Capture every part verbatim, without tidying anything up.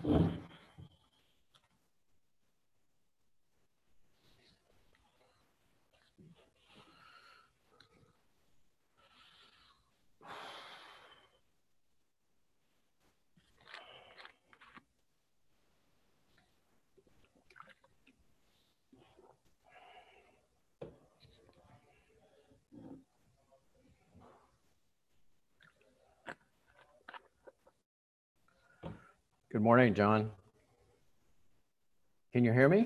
Good morning, John. Can you hear me?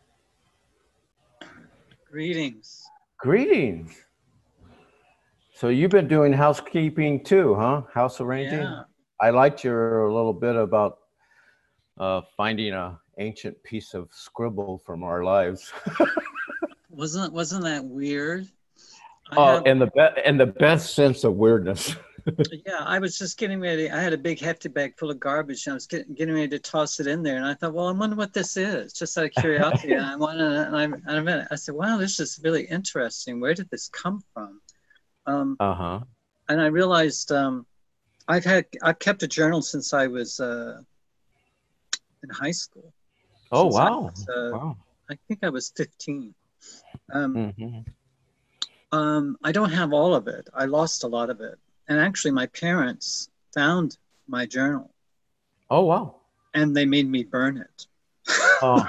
Greetings. Greetings. So you've been doing housekeeping too, huh? House arranging? Yeah. I liked your little bit about uh, finding a ancient piece of scribble from our lives. Wasn't wasn't that weird? I Oh, have, in the be- in the best sense of weirdness. yeah, I was just getting ready. I had a big hefty bag full of garbage and I was getting, getting ready to toss it in there. And I thought, well, I wonder what this is, just out of curiosity. And I wanted, and I, and I, read it. I said, wow, this is really interesting. Where did this come from? Um, Uh-huh. and I realized um, I've had, I've kept a journal since I was uh, in high school. Oh, Since I wow. was, uh, Wow. I think I was fifteen. Um, Mm-hmm. Um, I don't have all of it. I lost a lot of it. And actually, my parents found my journal Oh, wow. and they made me burn it. Oh,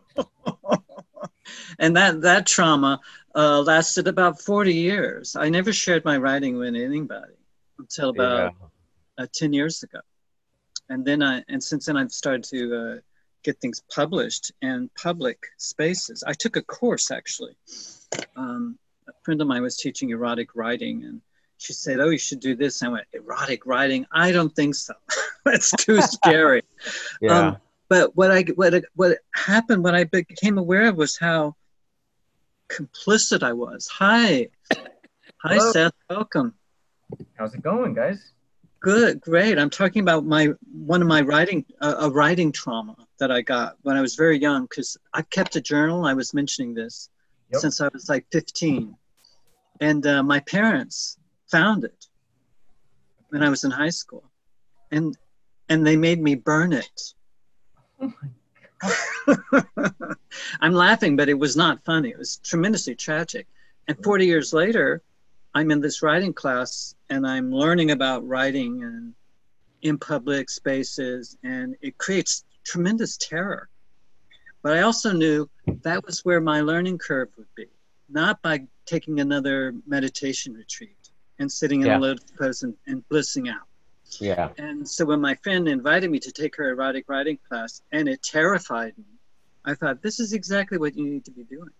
And that, that trauma uh, lasted about forty years. I never shared my writing with anybody until about yeah. uh, ten years ago. And then I, and since then I've started to uh, get things published in public spaces. I took a course actually. Um, a friend of mine was teaching erotic writing and she said, oh, you should do this. And I went, erotic writing? I don't think so. That's too scary. Yeah. Um, but what I what what happened, what I became aware of was how complicit I was. Hi. Hi, Hello. Seth. Welcome. How's it going, guys? Good, great. I'm talking about my one of my writing uh, a writing trauma that I got when I was very young because I kept a journal. I was mentioning this Yep. since I was like fifteen, and uh, my parents found it when I was in high school, and and they made me burn it. Oh my God. I'm laughing, but it was not funny. It was tremendously tragic. And forty years later, I'm in this writing class and I'm learning about writing and in public spaces, and it creates tremendous terror. But I also knew that was where my learning curve would be, not by taking another meditation retreat and sitting in Yeah. a lotus pose and, and blissing out. Yeah. And so when my friend invited me to take her erotic writing class and it terrified me, I thought, this is exactly what you need to be doing.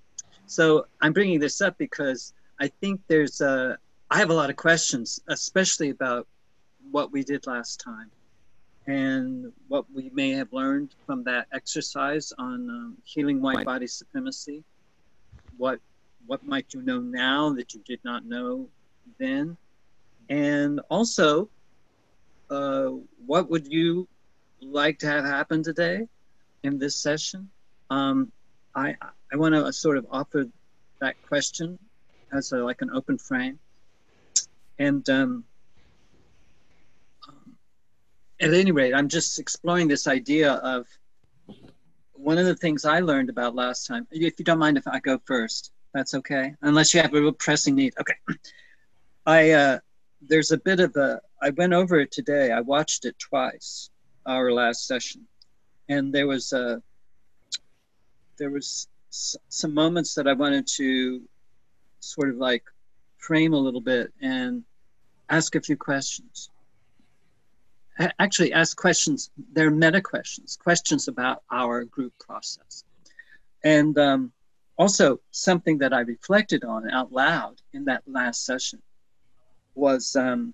So I'm bringing this up because I think there's a, I have a lot of questions, especially about what we did last time and what we may have learned from that exercise on um, healing white body supremacy. What, what might you know now that you did not know then? And also, uh, what would you like to have happen today in this session? Um, I, I want to sort of offer that question as a, like an open frame. And um, um, at any rate, I'm just exploring this idea of one of the things I learned about last time. If you don't mind if I go first, that's okay. Unless you have a real pressing need. Okay. I, uh, there's a bit of a, I went over it today. I watched it twice, our last session. And there was a, there was some moments that I wanted to sort of like frame a little bit and ask a few questions. Actually ask questions, they're meta questions, questions about our group process. And um, also something that I reflected on out loud in that last session was um,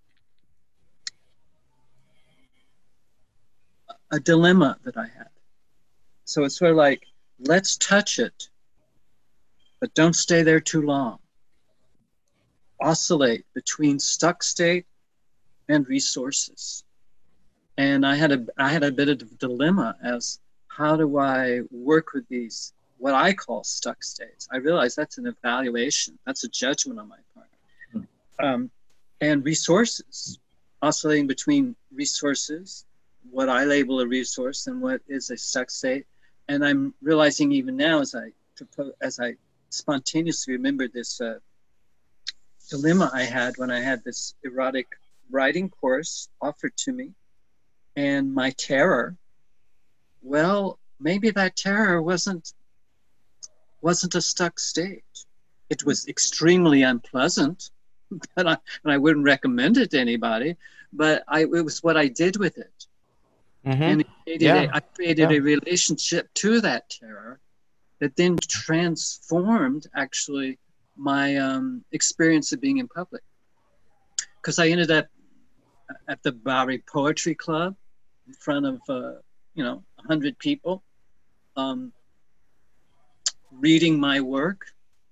a dilemma that I had. So it's sort of like, let's touch it, but don't stay there too long. Oscillate between stuck state and resources. And I had a I had a bit of a dilemma as how do I work with these what I call stuck states. I realize that's an evaluation, that's a judgment on my part. Um, and resources, oscillating between resources what I label a resource and what is a stuck state. And I'm realizing even now as I as I spontaneously remember this uh, dilemma I had when I had this erotic writing course offered to me, and my terror. Well, maybe that terror wasn't wasn't a stuck state. It was extremely unpleasant, but I, and I wouldn't recommend it to anybody. But I, it was what I did with it, Mm-hmm. and it created Yeah. a, I created Yeah. a relationship to that terror that then transformed actually my um, experience of being in public. Because I ended up at the Bowery Poetry Club in front of uh, you know a hundred people, um, reading my work,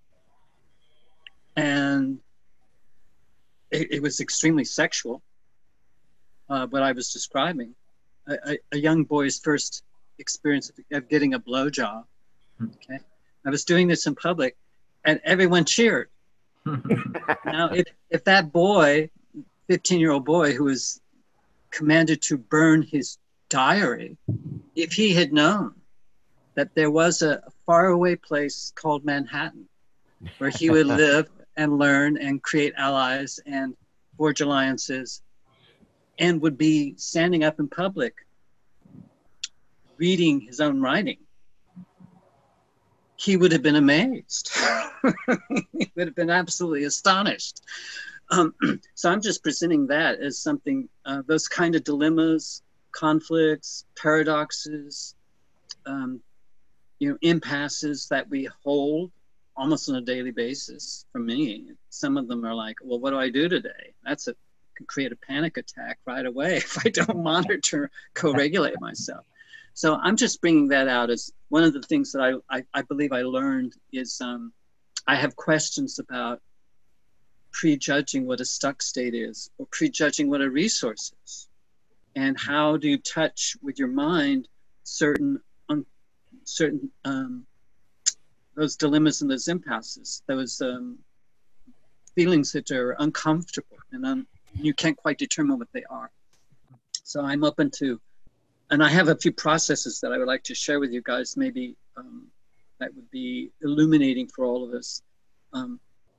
and it, it was extremely sexual. Uh, what I was describing, a, a, a young boy's first experience of, of getting a blowjob. Okay, I was doing this in public, and everyone cheered. Now, if if that boy, fifteen-year-old boy who was commanded to burn his diary, if he had known that there was a faraway place called Manhattan where he would live and learn and create allies and forge alliances, and would be standing up in public reading his own writing, he would have been amazed. He would have been absolutely astonished. Um, so I'm just presenting that as something, uh, those kind of dilemmas, conflicts, paradoxes, um, you know, impasses that we hold almost on a daily basis. For me, some of them are like, well, what do I do today? That's a can create a panic attack right away if I don't monitor, co-regulate myself. So I'm just bringing that out as one of the things that I, I, I believe I learned is um, I have questions about prejudging what a stuck state is, or prejudging what a resource is, and how do you touch with your mind certain un, certain um, those dilemmas and those impasses, those um, feelings that are uncomfortable and un, you can't quite determine what they are. So I'm open to, and I have a few processes that I would like to share with you guys, maybe um, that would be illuminating for all of us. Um,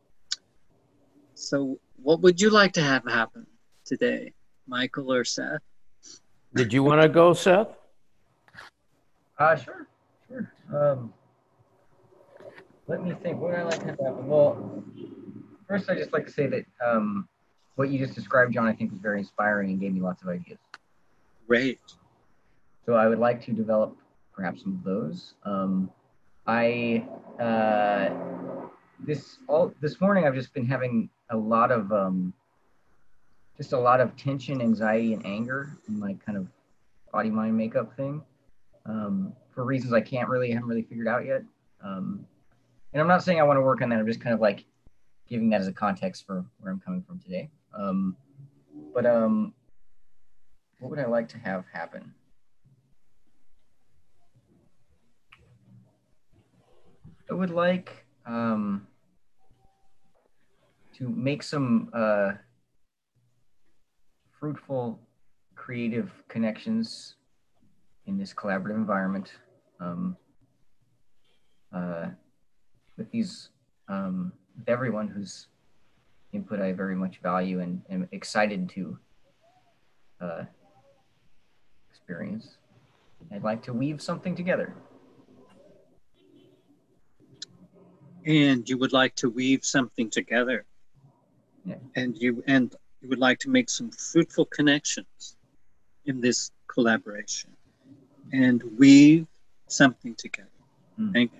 so what would you like to have happen today, Michael or Seth? Did you want to go, Seth? Uh, sure, sure. Um, let me think. What would I like to have happen? Well, first, I just like to say that um, what you just described, John, I think was very inspiring and gave me lots of ideas. Great. So I would like to develop perhaps some of those. Um, I uh, this all this morning I've just been having a lot of um, just a lot of tension, anxiety, and anger in my kind of body mind makeup thing um, for reasons I can't really haven't really figured out yet. Um, and I'm not saying I want to work on that. I'm just kind of like giving that as a context for where I'm coming from today. Um, but um, what would I like to have happen? I would like um, to make some uh, fruitful, creative connections in this collaborative environment um, uh, with these, um, with everyone whose input I very much value and am excited to uh, experience. I'd like to weave something together. And you would like to weave something together. Yeah. And you and you would like to make some fruitful connections in this collaboration and weave something together. Mm. Thank you.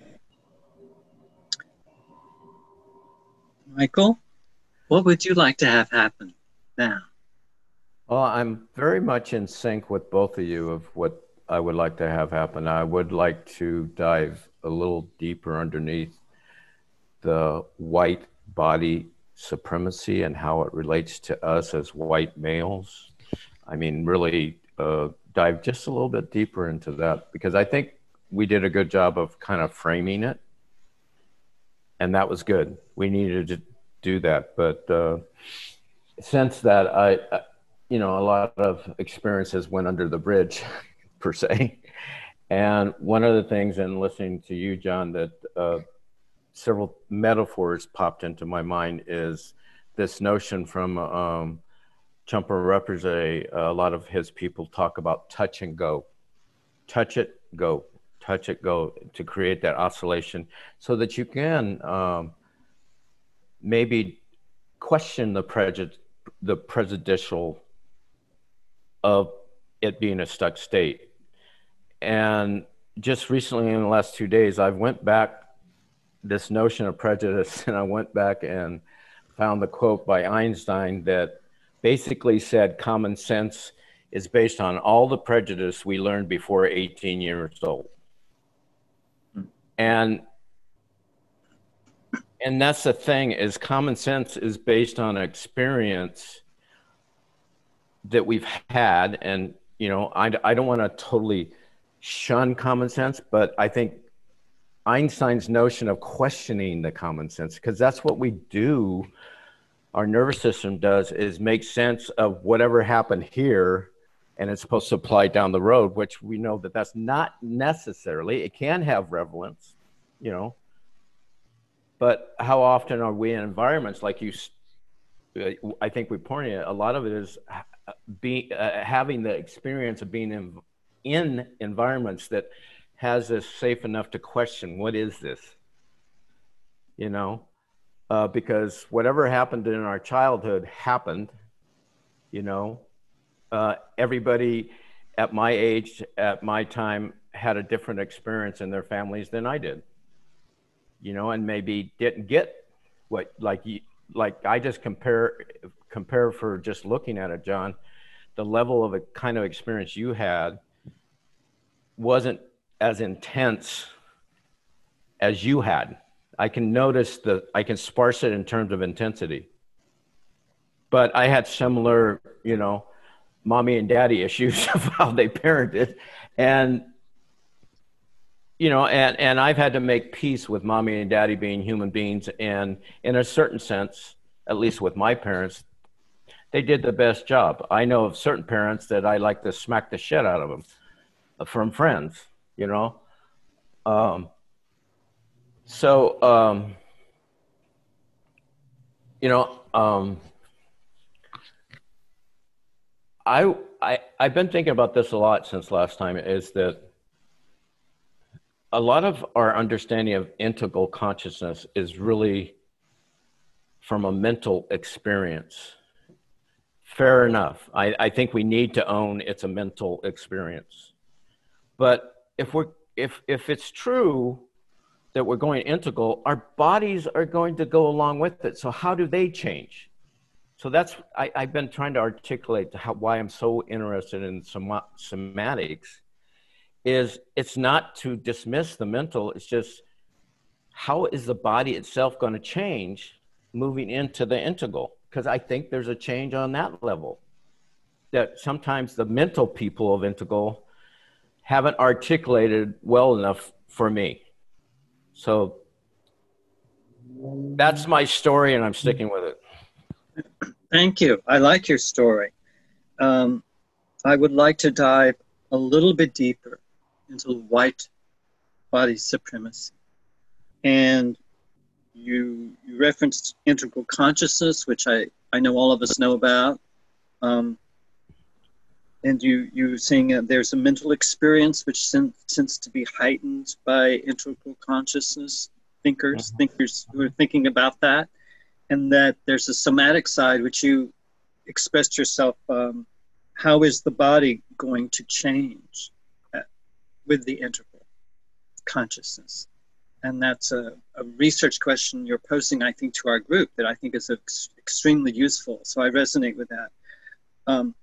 Michael, what would you like to have happen now? Well, I'm very much in sync with both of you of what I would like to have happen. I would like to dive a little deeper underneath the white body supremacy and how it relates to us as white males. I mean, really uh, dive just a little bit deeper into that, because I think we did a good job of kind of framing it. And that was good. We needed to do that. But uh, since that, I, you know, a lot of experiences went under the bridge, per se. And one of the things in listening to you, John, that uh, several metaphors popped into my mind is this notion from um, Chumpa Rinpoche. A lot of his people talk about touch and go. Touch it, go. Touch it, go, to create that oscillation so that you can um, maybe question the prejudice, the prejudicial of it being a stuck state. And just recently, in the last two days, I went back this notion of prejudice, and I went back and found the quote by Einstein that basically said common sense is based on all the prejudice we learned before eighteen years old. And and that's the thing, is common sense is based on experience that we've had. And, you know, I, I don't want to totally shun common sense, but I think Einstein's notion of questioning the common sense, because that's what we do, our nervous system does, is make sense of whatever happened here, and it's supposed to apply down the road, which we know that that's not necessarily. It can have relevance, you know, but how often are we in environments like you, I think we pointed at, a lot of it is being, uh, having the experience of being in, in environments that has us safe enough to question, what is this? You know, uh, because whatever happened in our childhood happened, you know, uh, everybody at my age, at my time, had a different experience in their families than I did, you know, and maybe didn't get what, like, you, like I just compare, compare for just looking at it, John, the level of a kind of experience you had wasn't as intense as you had. I can notice the, I can sparse it in terms of intensity, but I had similar, you know, mommy and daddy issues of how they parented. And, you know, and, and I've had to make peace with mommy and daddy being human beings. And in a certain sense, at least with my parents, they did the best job. I know of certain parents that I like to smack the shit out of them from friends, you know? Um, so, um, you know, um, I, I, I've been thinking about this a lot since last time, is that a lot of our understanding of integral consciousness is really from a mental experience. Fair enough. I, I think we need to own it's a mental experience. But if we're if if it's true that we're going integral, our bodies are going to go along with it. So how do they change? So that's I, I've been trying to articulate how, why I'm so interested in soma, somatics. Is it's not to dismiss the mental. It's just how is the body itself going to change moving into the integral? Because I think there's a change on that level. That sometimes the mental people of integral haven't articulated well enough for me. So that's my story, and I'm sticking with it. Thank you. I like your story. Um, I would like to dive a little bit deeper into white body supremacy. And you, you referenced integral consciousness, which I, I know all of us know about. Um, and you, you were saying uh, there's a mental experience which tends to be heightened by integral consciousness, thinkers, mm-hmm. thinkers who are thinking about that. And that there's a somatic side, which you expressed yourself, um, how is the body going to change uh, with the integral consciousness? And that's a, a research question you're posing, I think, to our group that I think is ex extremely useful. So I resonate with that. Um,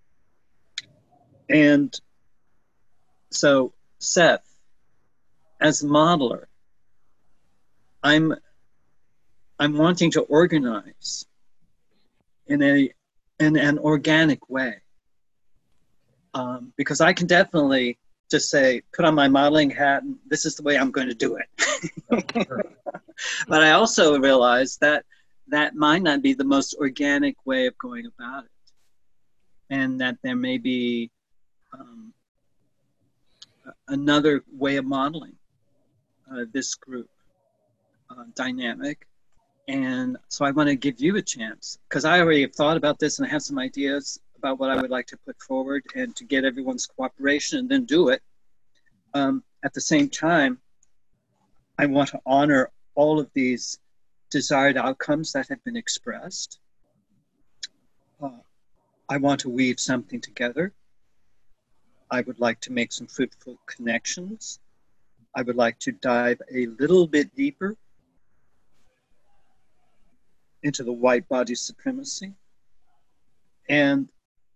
and so, Seth, as a modeler, I'm I'm wanting to organize in a in an organic way, um, because I can definitely just say, put on my modeling hat, and this is the way I'm going to do it. But I also realize that that might not be the most organic way of going about it. and that there may be um, another way of modeling uh, this group uh, dynamic. And so I want to give you a chance, because I already have thought about this and I have some ideas about what I would like to put forward and to get everyone's cooperation and then do it. Um, at the same time, I want to honor all of these desired outcomes that have been expressed. Uh, I want to weave something together. I would like to make some fruitful connections. I would like to dive a little bit deeper into the white body supremacy. And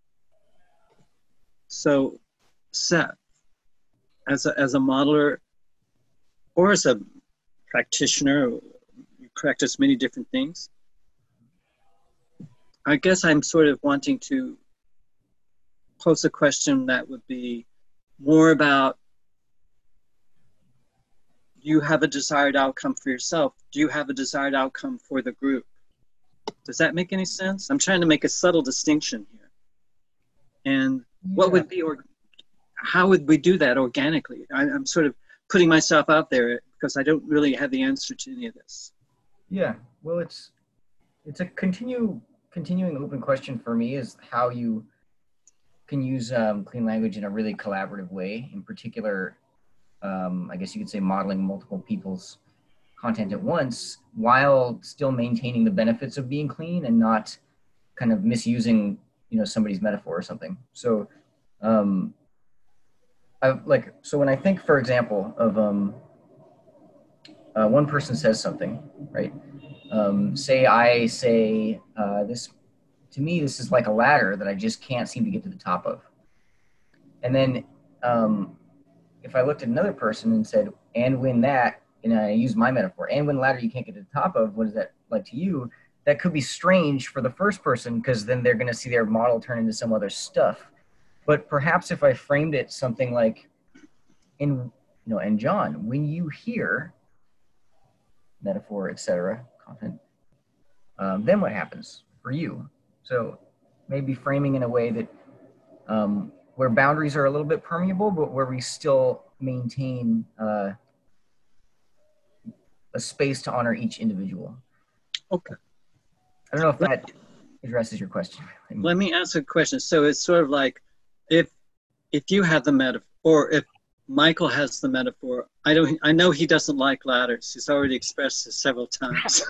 so Seth, as a, as a modeler or as a practitioner, you practice many different things. I guess I'm sort of wanting to pose a question that would be more about, you have a desired outcome for yourself. Do you have a desired outcome for the group? Does that make any sense? I'm trying to make a subtle distinction here. And what Yeah. would be, or how would we do that organically? I, I'm sort of putting myself out there because I don't really have the answer to any of this. Yeah, well, it's it's a continue continuing open question for me, is how you can use um, clean language in a really collaborative way. In particular, um, I guess you could say modeling multiple people's content at once while still maintaining the benefits of being clean and not kind of misusing, you know, somebody's metaphor or something. So, um, I like so when I think, for example, of um, uh, one person says something, right? Um, say I say uh, this, to me, this is like a ladder that I just can't seem to get to the top of. And then um, if I looked at another person and said, and when that, and I use my metaphor, and when ladder you can't get to the top of, what is that like to you? That could be strange for the first person, because then they're going to see their model turn into some other stuff. But perhaps if I framed it something like, in, you know, and John, when you hear metaphor, et cetera, content, um, then what happens for you? So maybe framing in a way that um, where boundaries are a little bit permeable, but where we still maintain uh, a space to honor each individual. Okay. I don't know if that addresses your question. Let me ask a question. So it's sort of like, if if you have the metaphor, or if Michael has the metaphor, I don't. I know he doesn't like ladders. He's already expressed this several times.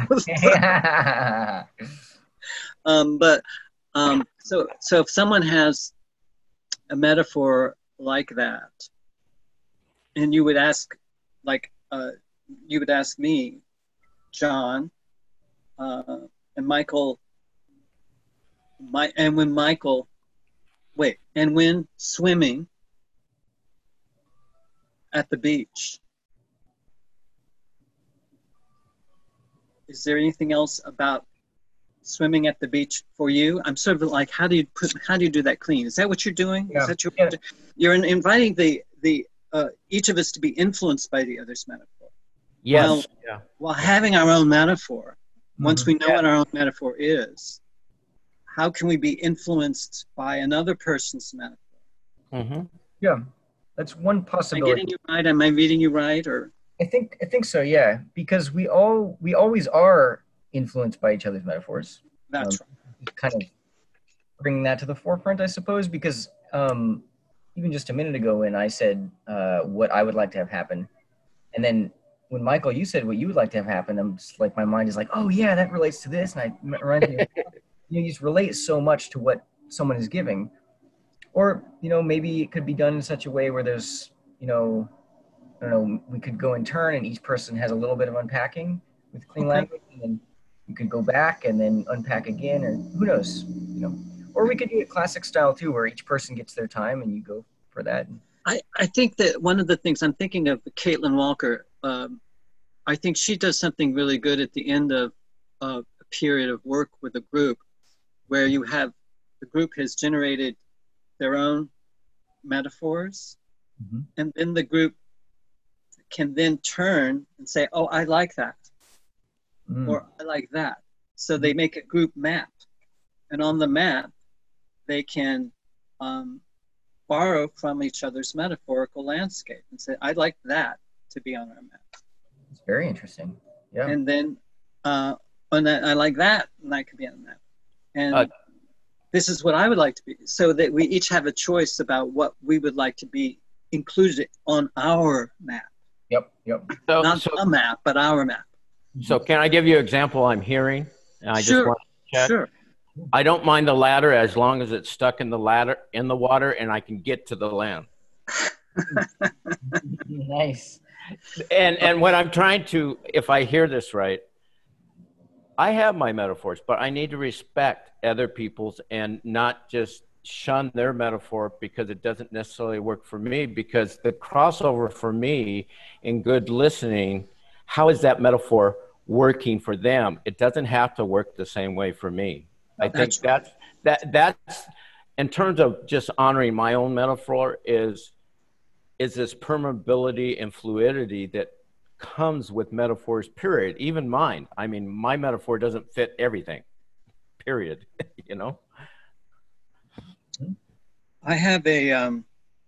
um, but um, so so if someone has a metaphor like that, and you would ask, like, uh, you would ask me, John, uh, and Michael. My and when Michael, wait, and when swimming at the beach, is there anything else about swimming at the beach for you? I'm sort of like, how do you put, how do you do that clean? Is that what you're doing? Yeah. Is that your, Yeah. you're inviting the the uh, each of us to be influenced by the other's metaphor. Yes. While, Yeah. while having our own metaphor. Once Mhm. we know Yeah. what our own metaphor is, how can we be influenced by another person's metaphor? Mm-hmm. Yeah, that's one Am I possibility. getting you right? Am I reading you right? Or I think I think so. Yeah, because we all we always are influenced by each other's metaphors. that's Um, kind of bringing that to the forefront, I suppose, because um, even just a minute ago when I said uh, what I would like to have happen, and then when Michael, you said what you would like to have happen, I'm just like, my mind is like, oh yeah, that relates to this, and I reminds me, of, you know, you just relate so much to what someone is giving, or you know, maybe it could be done in such a way where there's, you know, I don't know, we could go in turn, and each person has a little bit of unpacking with clean Okay. language, and then you could go back and then unpack again, or who knows, you know. Or we could do it classic style too, where each person gets their time and you go for that. I, I think that one of the things I'm thinking of, Caitlin Walker, um, I think she does something really good at the end of uh, a period of work with a group where you have, the group has generated their own metaphors, Mhm. and then the group can then turn and say, oh, I like that, Mm. or I like that. So they make a group map, and on the map, they can um, borrow from each other's metaphorical landscape and say, I'd like that to be on our map. It's very interesting. Yeah. And then, uh, and that, I like that, and that could be on the map. And Uh, this is what I would like to be, so that we each have a choice about what we would like to be included on our map. Yep. Yep. So, Not so, a map, but our map. so can I give you an example I'm hearing? And I Sure, just want to check. sure. I don't mind the ladder as long as it's stuck in the ladder in the water and I can get to the land. Nice. And and what I'm trying to, if I hear this right, I have my metaphors, but I need to respect other people's and not just shun their metaphor because it doesn't necessarily work for me. Because the crossover for me in good listening, how is that metaphor working for them? It doesn't have to work the same way for me. I think that's that that's in terms of just honoring my own metaphor is is this permeability and fluidity that comes with metaphors, period. Even mine. I mean, my metaphor doesn't fit everything, period. You know? I have a, um,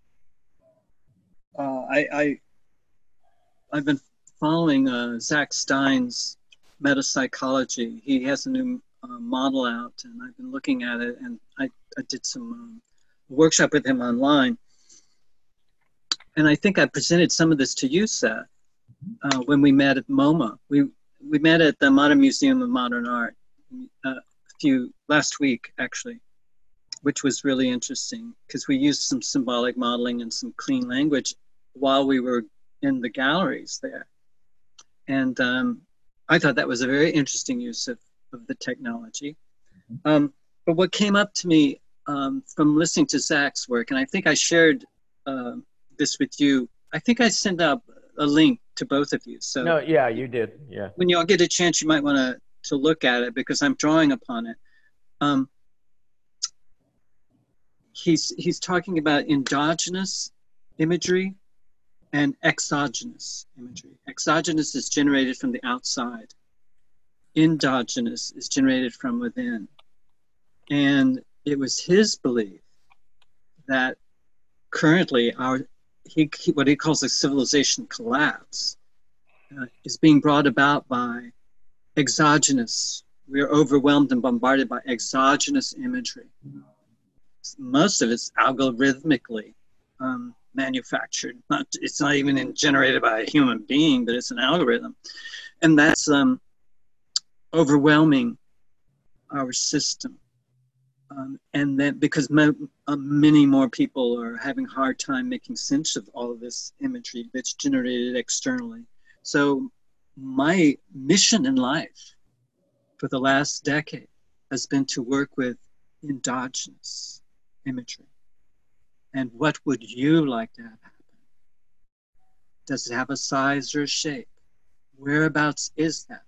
uh, I, I, I've been following uh, Zach Stein's metapsychology. He has a new uh, model out, and I've been looking at it, and I, I did some um, workshop with him online. And I think I presented some of this to you, Seth, uh, when we met at MoMA. We we met at the Modern Museum of Modern Art uh, a few last week, actually, which was really interesting because we used some symbolic modeling and some clean language while we were in the galleries there. And um, I thought that was a very interesting use of, of the technology. Um, but what came up to me um, from listening to Zach's work, and I think I shared uh, this with you, I think I sent out a link to both of you. So No, yeah, you did. Yeah. when y'all get a chance, you might want to to look at it because I'm drawing upon it. Um, he's he's talking about endogenous imagery and exogenous imagery. Exogenous is generated from the outside. Endogenous is generated from within. And it was his belief that currently our he, he what he calls a civilization collapse uh, is being brought about by exogenous. We are overwhelmed and bombarded by exogenous imagery. Most of it's algorithmically um, manufactured. Not, it's not even in, generated by a human being, but it's an algorithm. And that's um, overwhelming our system. Um, and then because mo uh, many more people are having a hard time making sense of all of this imagery that's generated externally. So my mission in life for the last decade has been to work with endogenous imagery. And what would you like to have happen? Does it have a size or a shape? Whereabouts is that?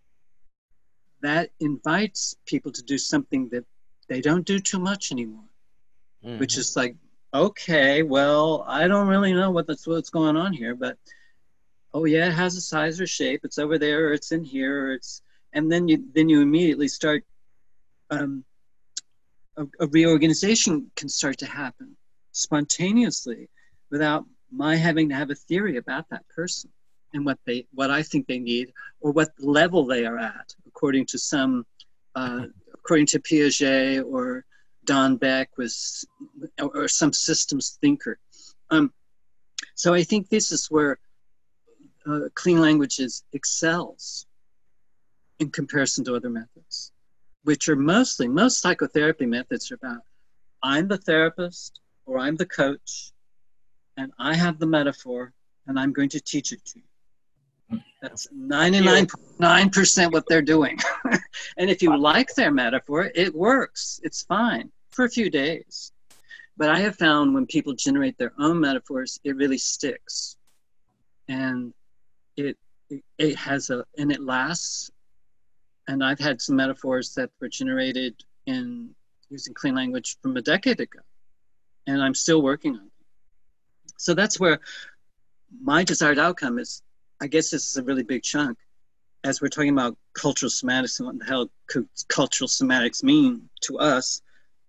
That invites people to do something that they don't do too much anymore, mm-hmm. which is like, okay, well, I don't really know what that's what's going on here, but oh yeah, it has a size or shape. It's over there, or it's in here, or it's, and then you then you immediately start. Um, a, a reorganization can start to happen spontaneously, without my having to have a theory about that person and what they, what I think they need, or what level they are at, according to some. Uh, according to Piaget or Don Beck, was, or some systems thinker. Um, so I think this is where uh, clean languages excels in comparison to other methods, which are mostly, most psychotherapy methods are about, I'm the therapist or I'm the coach and I have the metaphor and I'm going to teach it to you. That's ninety-nine point nine percent what they're doing. And if you like their metaphor, it works. It's fine for a few days. But I have found when people generate their own metaphors, it really sticks. And it, it, it has a, and it lasts. And I've had some metaphors that were generated in using clean language from a decade ago. And I'm still working on them. So that's where my desired outcome is. I guess this is a really big chunk. As we're talking about cultural semantics and what the hell could cultural semantics mean to us,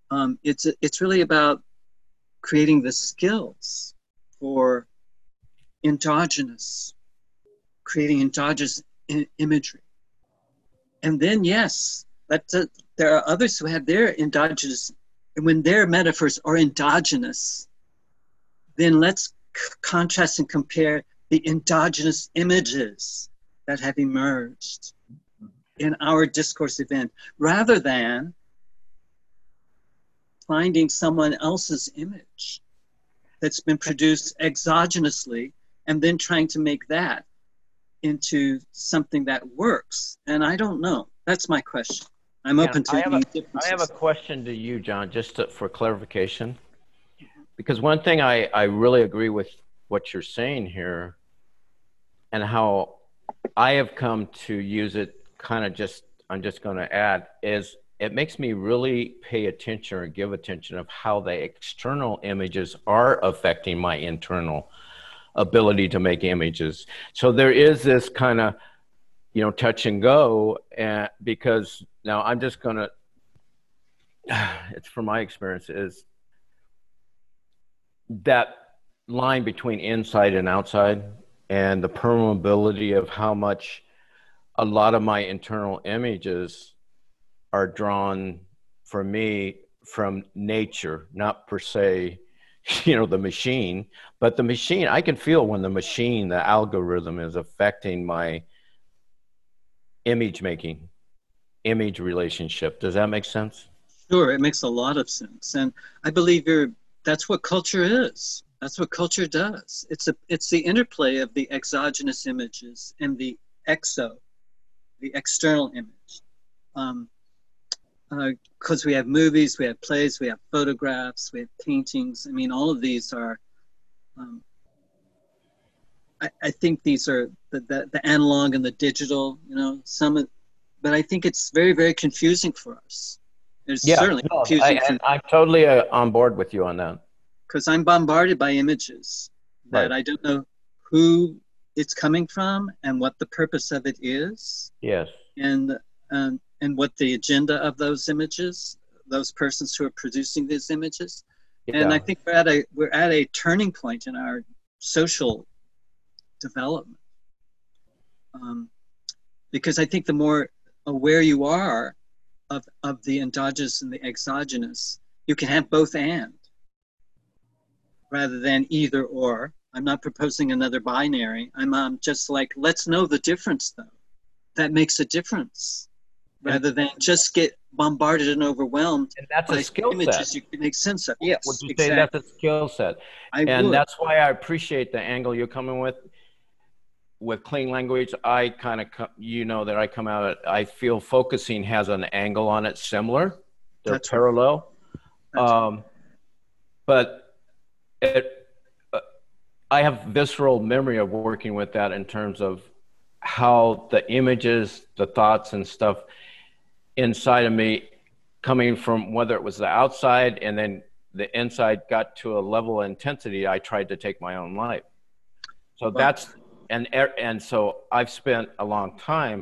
Um, it's it's really about creating the skills for endogenous, creating endogenous I- imagery. And then, yes, that's a, there are others who have their endogenous, and when their metaphors are endogenous, then let's c- contrast and compare the endogenous images that have emerged in our discourse event, rather than finding someone else's image that's been produced exogenously and then trying to make that into something that works. And I don't know. That's my question. I'm Yeah, open to I have any a, differences. I have a question to you, John, just to, for clarification. Because one thing I, I really agree with what you're saying here, and how I have come to use it, kind of just, I'm just going to add, is it makes me really pay attention or give attention of how the external images are affecting my internal ability to make images. So there is this kind of, you know, touch and go, and because now I'm just going to, it's from my experience, is that line between inside and outside, and the permeability of how much a lot of my internal images are drawn for me from nature, not per se, you know, the machine, but the machine, I can feel when the machine, the algorithm is affecting my image making, image relationship. Does that make sense? Sure, it makes a lot of sense. And I believe you're, that's what culture is. That's what culture does. It's a, it's the interplay of the exogenous images and the exo, the external image. Um, because uh, we have movies, we have plays, we have photographs, we have paintings. I mean, all of these are, um, I, I think these are the, the, the analog and the digital, you know, some of, but I think it's very, very confusing for us. It's Yeah, certainly no, confusing I, and I'm totally uh, on board with you on that. Because I'm bombarded by images that Right. I don't know who it's coming from and what the purpose of it is. Yes. And um, and what the agenda of those images, those persons who are producing these images. Yeah. And I think we're at a we're at a turning point in our social development. Um, because I think the more aware you are of, of the endogenous and the exogenous, you can have both and, rather than either or. I'm not proposing another binary. I'm um, just like, let's know the difference though. That makes a difference. Rather than just get bombarded and overwhelmed and that's by a skill images set. you can make sense of. Yes, Would you exactly. say that's a skill set? I and would. That's why I appreciate the angle you're coming with. With clean language, I kind of, you know, that I come out, I feel focusing has an angle on it similar. They're That's parallel. Right. That's um, but it, uh, I have visceral memory of working with that in terms of how the images, the thoughts and stuff inside of me coming from, whether it was the outside and then the inside got to a level of intensity, I tried to take my own life. So Wow. that's, and, and so I've spent a long time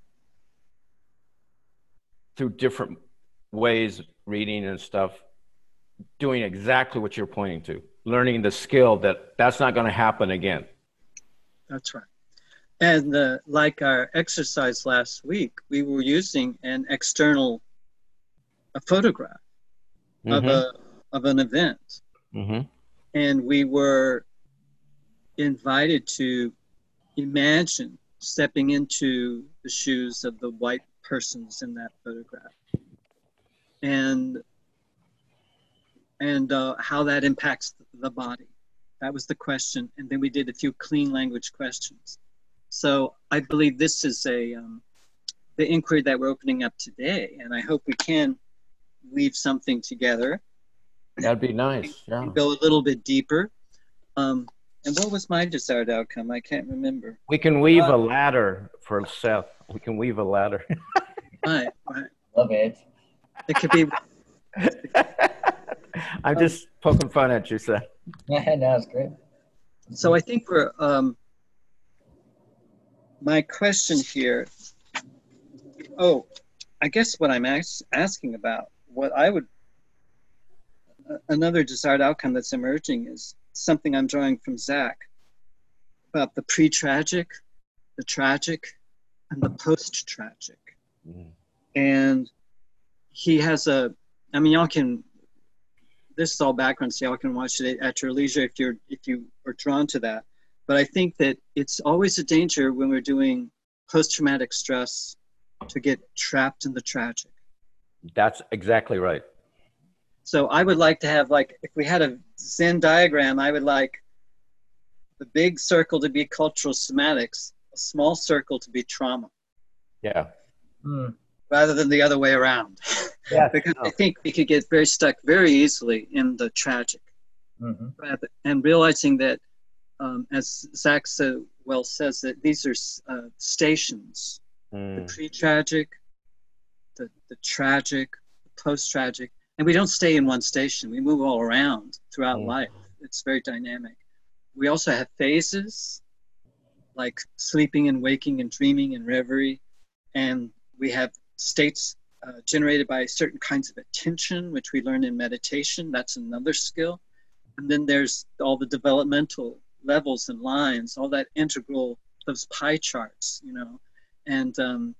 through different ways, reading and stuff, doing exactly what you're pointing to, learning the skill that that's not going to happen again. That's right. And uh, like our exercise last week, we were using an external a photograph mm-hmm. of a of an event, mm-hmm. and we were invited to imagine stepping into the shoes of the white persons in that photograph, and and uh, how that impacts the body. That was the question, and then we did a few clean language questions. So I believe this is a um, the inquiry that we're opening up today, and I hope we can weave something together. That'd be nice. Yeah. And go a little bit deeper. Um, and what was my desired outcome? I can't remember. We can weave uh, a ladder for Seth. We can weave a ladder. Right, right. Love it. It could be. I'm just poking fun at you, Seth. Yeah, no, it's great. So I think we're. Um, my question here. Oh, I guess what I'm as asking about, what I would uh, another desired outcome that's emerging is something I'm drawing from Zach about the pre-tragic, the tragic, and the post-tragic. Mm. And he has a, I mean, y'all can, this is all background, so y'all can watch it at your leisure if you're, if you are drawn to that. But I think that it's always a danger when we're doing post-traumatic stress to get trapped in the tragic. That's exactly right. So I would like to have, like, if we had a Zen diagram, I would like the big circle to be cultural somatics, a small circle to be trauma. Yeah. Mm. Rather than the other way around. Yeah. Because no. I think we could get very stuck very easily in the tragic. Mm-hmm. Rather, and realizing that, um, as Zach so well says, that these are uh, stations, mm. the pre-tragic, the, the tragic, the post-tragic, and we don't stay in one station. We move all around throughout mm. life. It's very dynamic. We also have phases, like sleeping and waking and dreaming and reverie. And we have states uh, generated by certain kinds of attention, which we learn in meditation. That's another skill. And then there's all the developmental levels and lines, all that integral, those pie charts, you know. And um,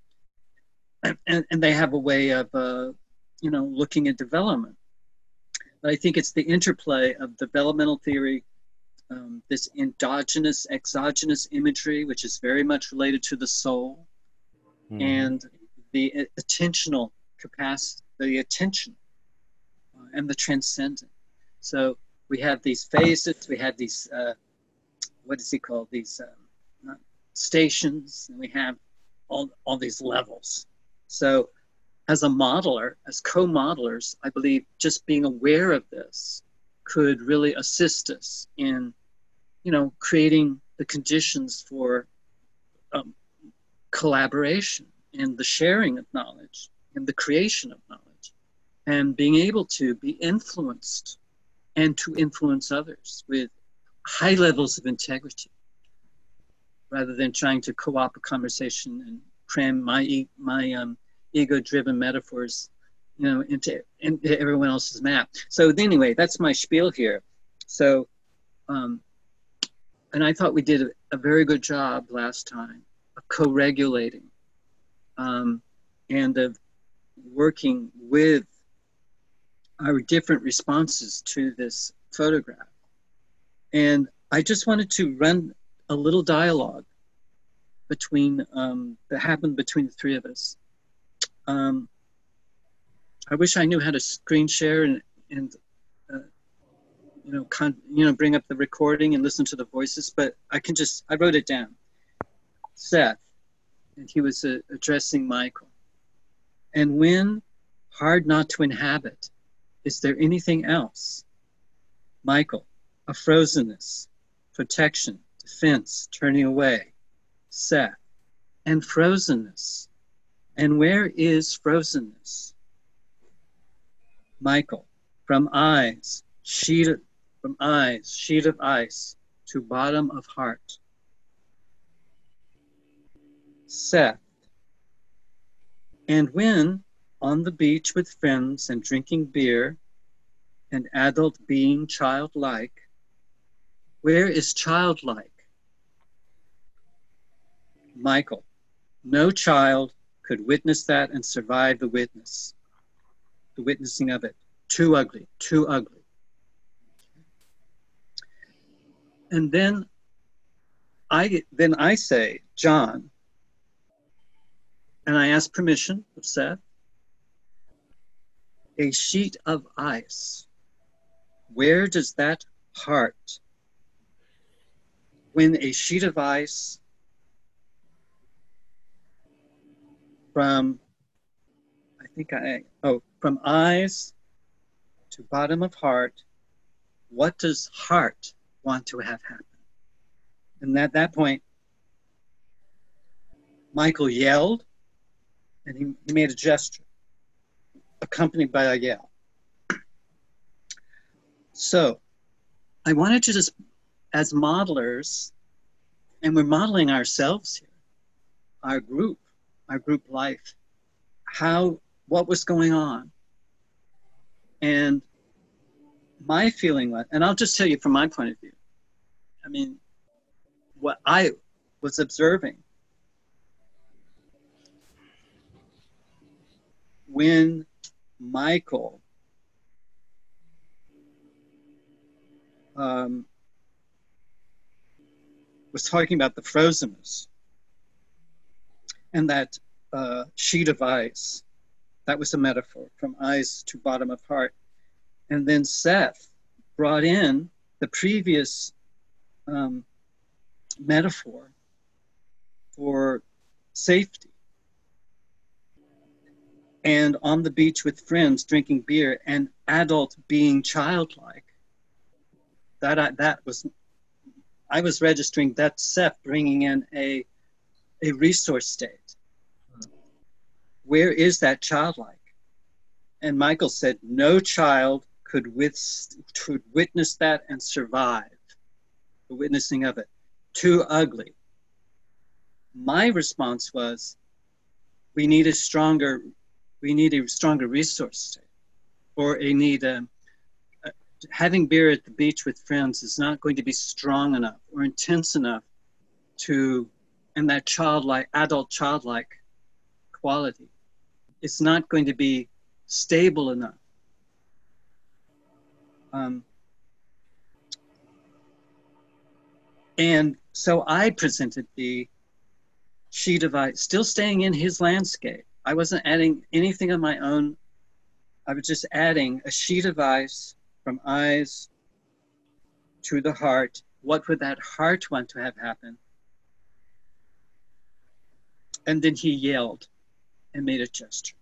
and, and they have a way of, uh, you know, looking at development. But I think it's the interplay of developmental theory, um, this endogenous, exogenous imagery, which is very much related to the soul, mm-hmm. and the attentional capacity, the attention, uh, and the transcendent. So we have these phases, we have these, uh, what is he called? These um, stations, and we have all, all these levels. So as a modeler, as co-modelers, I believe just being aware of this could really assist us in, you know, creating the conditions for um, collaboration and the sharing of knowledge and the creation of knowledge and being able to be influenced and to influence others with high levels of integrity rather than trying to co-opt a conversation and cram my, my um, ego-driven metaphors, you know, into, into everyone else's map. So anyway, that's my spiel here. So, um, and I thought we did a, a very good job last time of co-regulating um, and of working with our different responses to this photograph. And I just wanted to run a little dialogue between, um, that happened between the three of us. Um, I wish I knew how to screen share and, and uh, you know, con you know, bring up the recording and listen to the voices, but I can just, I wrote it down. Seth, and he was uh, addressing Michael. And when hard not to inhabit, is there anything else? Michael, a frozenness, protection, defense, turning away. Seth, and frozenness. And where is frozenness? Michael, from eyes, sheet of, from eyes, sheet of ice, to bottom of heart. Seth, and when on the beach with friends and drinking beer, and adult being childlike, where is childlike? Michael, no child could witness that and survive the witness, the witnessing of it. Too ugly, too ugly. And then I, then I say, John, and I ask permission of Seth, a sheet of ice. Where does that heart, when a sheet of ice from, I think I, oh, from eyes to bottom of heart, what does heart want to have happen? And at that point, Michael yelled, and he, he made a gesture, accompanied by a yell. So I wanted to just, as modelers, and we're modeling ourselves here, our group, our group life, how, what was going on. And my feeling was, and I'll just tell you from my point of view, I mean, what I was observing when Michael um, was talking about the frozenness and that uh, sheet of ice, that was a metaphor, from eyes to bottom of heart. And then Seth brought in the previous um, metaphor for safety. And on the beach with friends drinking beer and adult being childlike. That I, that was, I was registering that Seth bringing in a, a resource state. Where is that childlike? And Michael said, no child could, with, could witness that and survive the witnessing of it. Too ugly. My response was, we need a stronger, we need a stronger resource state, or a need a, a, having beer at the beach with friends is not going to be strong enough or intense enough to, and that childlike, adult childlike quality, it's not going to be stable enough. Um, and so I presented the sheet of ice, still staying in his landscape. I wasn't adding anything on my own. I was just adding a sheet of ice from eyes to the heart. What would that heart want to have happen? And then he yelled and made a gesture.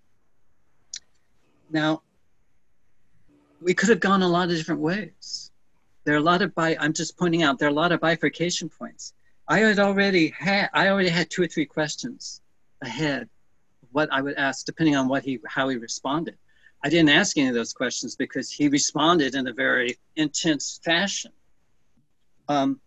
Now, we could have gone a lot of different ways. There are a lot of bi, I'm just pointing out, there are a lot of bifurcation points. I had already had, I already had two or three questions ahead of what I would ask, depending on what he, how he responded. I didn't ask any of those questions because he responded in a very intense fashion. Um,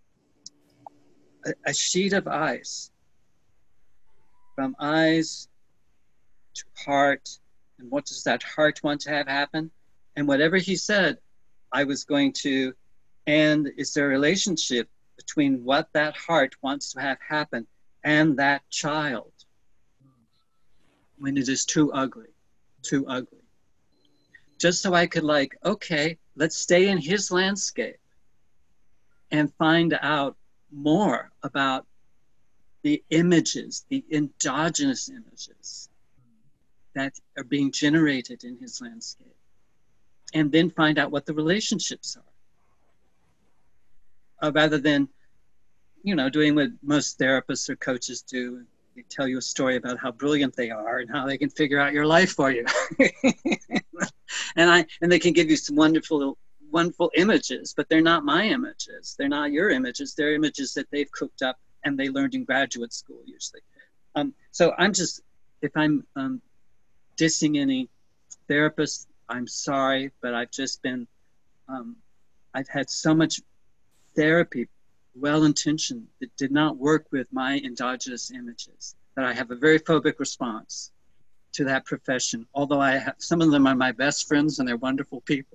a, a sheet of ice, from eyes to heart, and what does that heart want to have happen? And whatever he said, I was going to, and is there a relationship between what that heart wants to have happen and that child when it is too ugly, too ugly? Just so I could like, okay, let's stay in his landscape and find out more about the images, the endogenous images that are being generated in his landscape, and then find out what the relationships are. Uh, rather than, you know, doing what most therapists or coaches do. They tell you a story about how brilliant they are and how they can figure out your life for you. and I and they can give you some wonderful, wonderful images, but they're not my images. They're not your images. They're images that they've cooked up and they learned in graduate school usually. Um, so I'm just, if I'm um, dissing any therapists, I'm sorry, but I've just been, um, I've had so much therapy, well-intentioned, that did not work with my endogenous images, that I have a very phobic response to that profession, although I have, some of them are my best friends and they're wonderful people.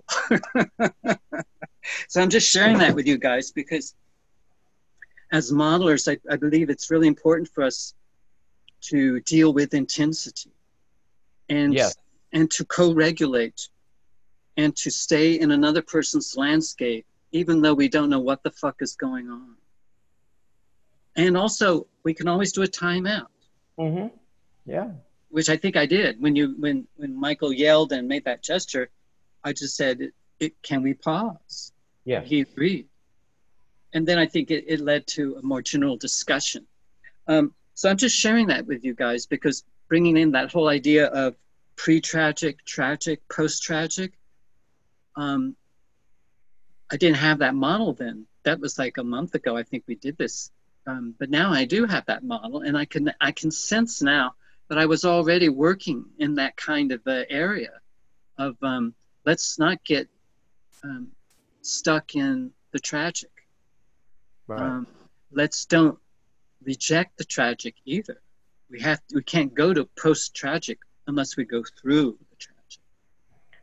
So I'm just sharing that with you guys because as modelers, I, I believe it's really important for us to deal with intensity and, yes. and to co-regulate and to stay in another person's landscape, even though we don't know what the fuck is going on. And also, we can always do a timeout. Mm-hmm. Yeah. Which I think I did. When you, when, when Michael yelled and made that gesture, I just said, it, it, can we pause? Yeah. He agreed. And then I think it, it led to a more general discussion. Um, so I'm just sharing that with you guys because bringing in that whole idea of pre-tragic, tragic, post-tragic, um, I didn't have that model then. That was like a month ago, I think we did this. Um, but now I do have that model and I can, I can sense now that I was already working in that kind of uh, area of um, let's not get um, stuck in the tragic. Right. Um, let's don't reject the tragic either. We have to, we can't go to post-tragic unless we go through the tragic.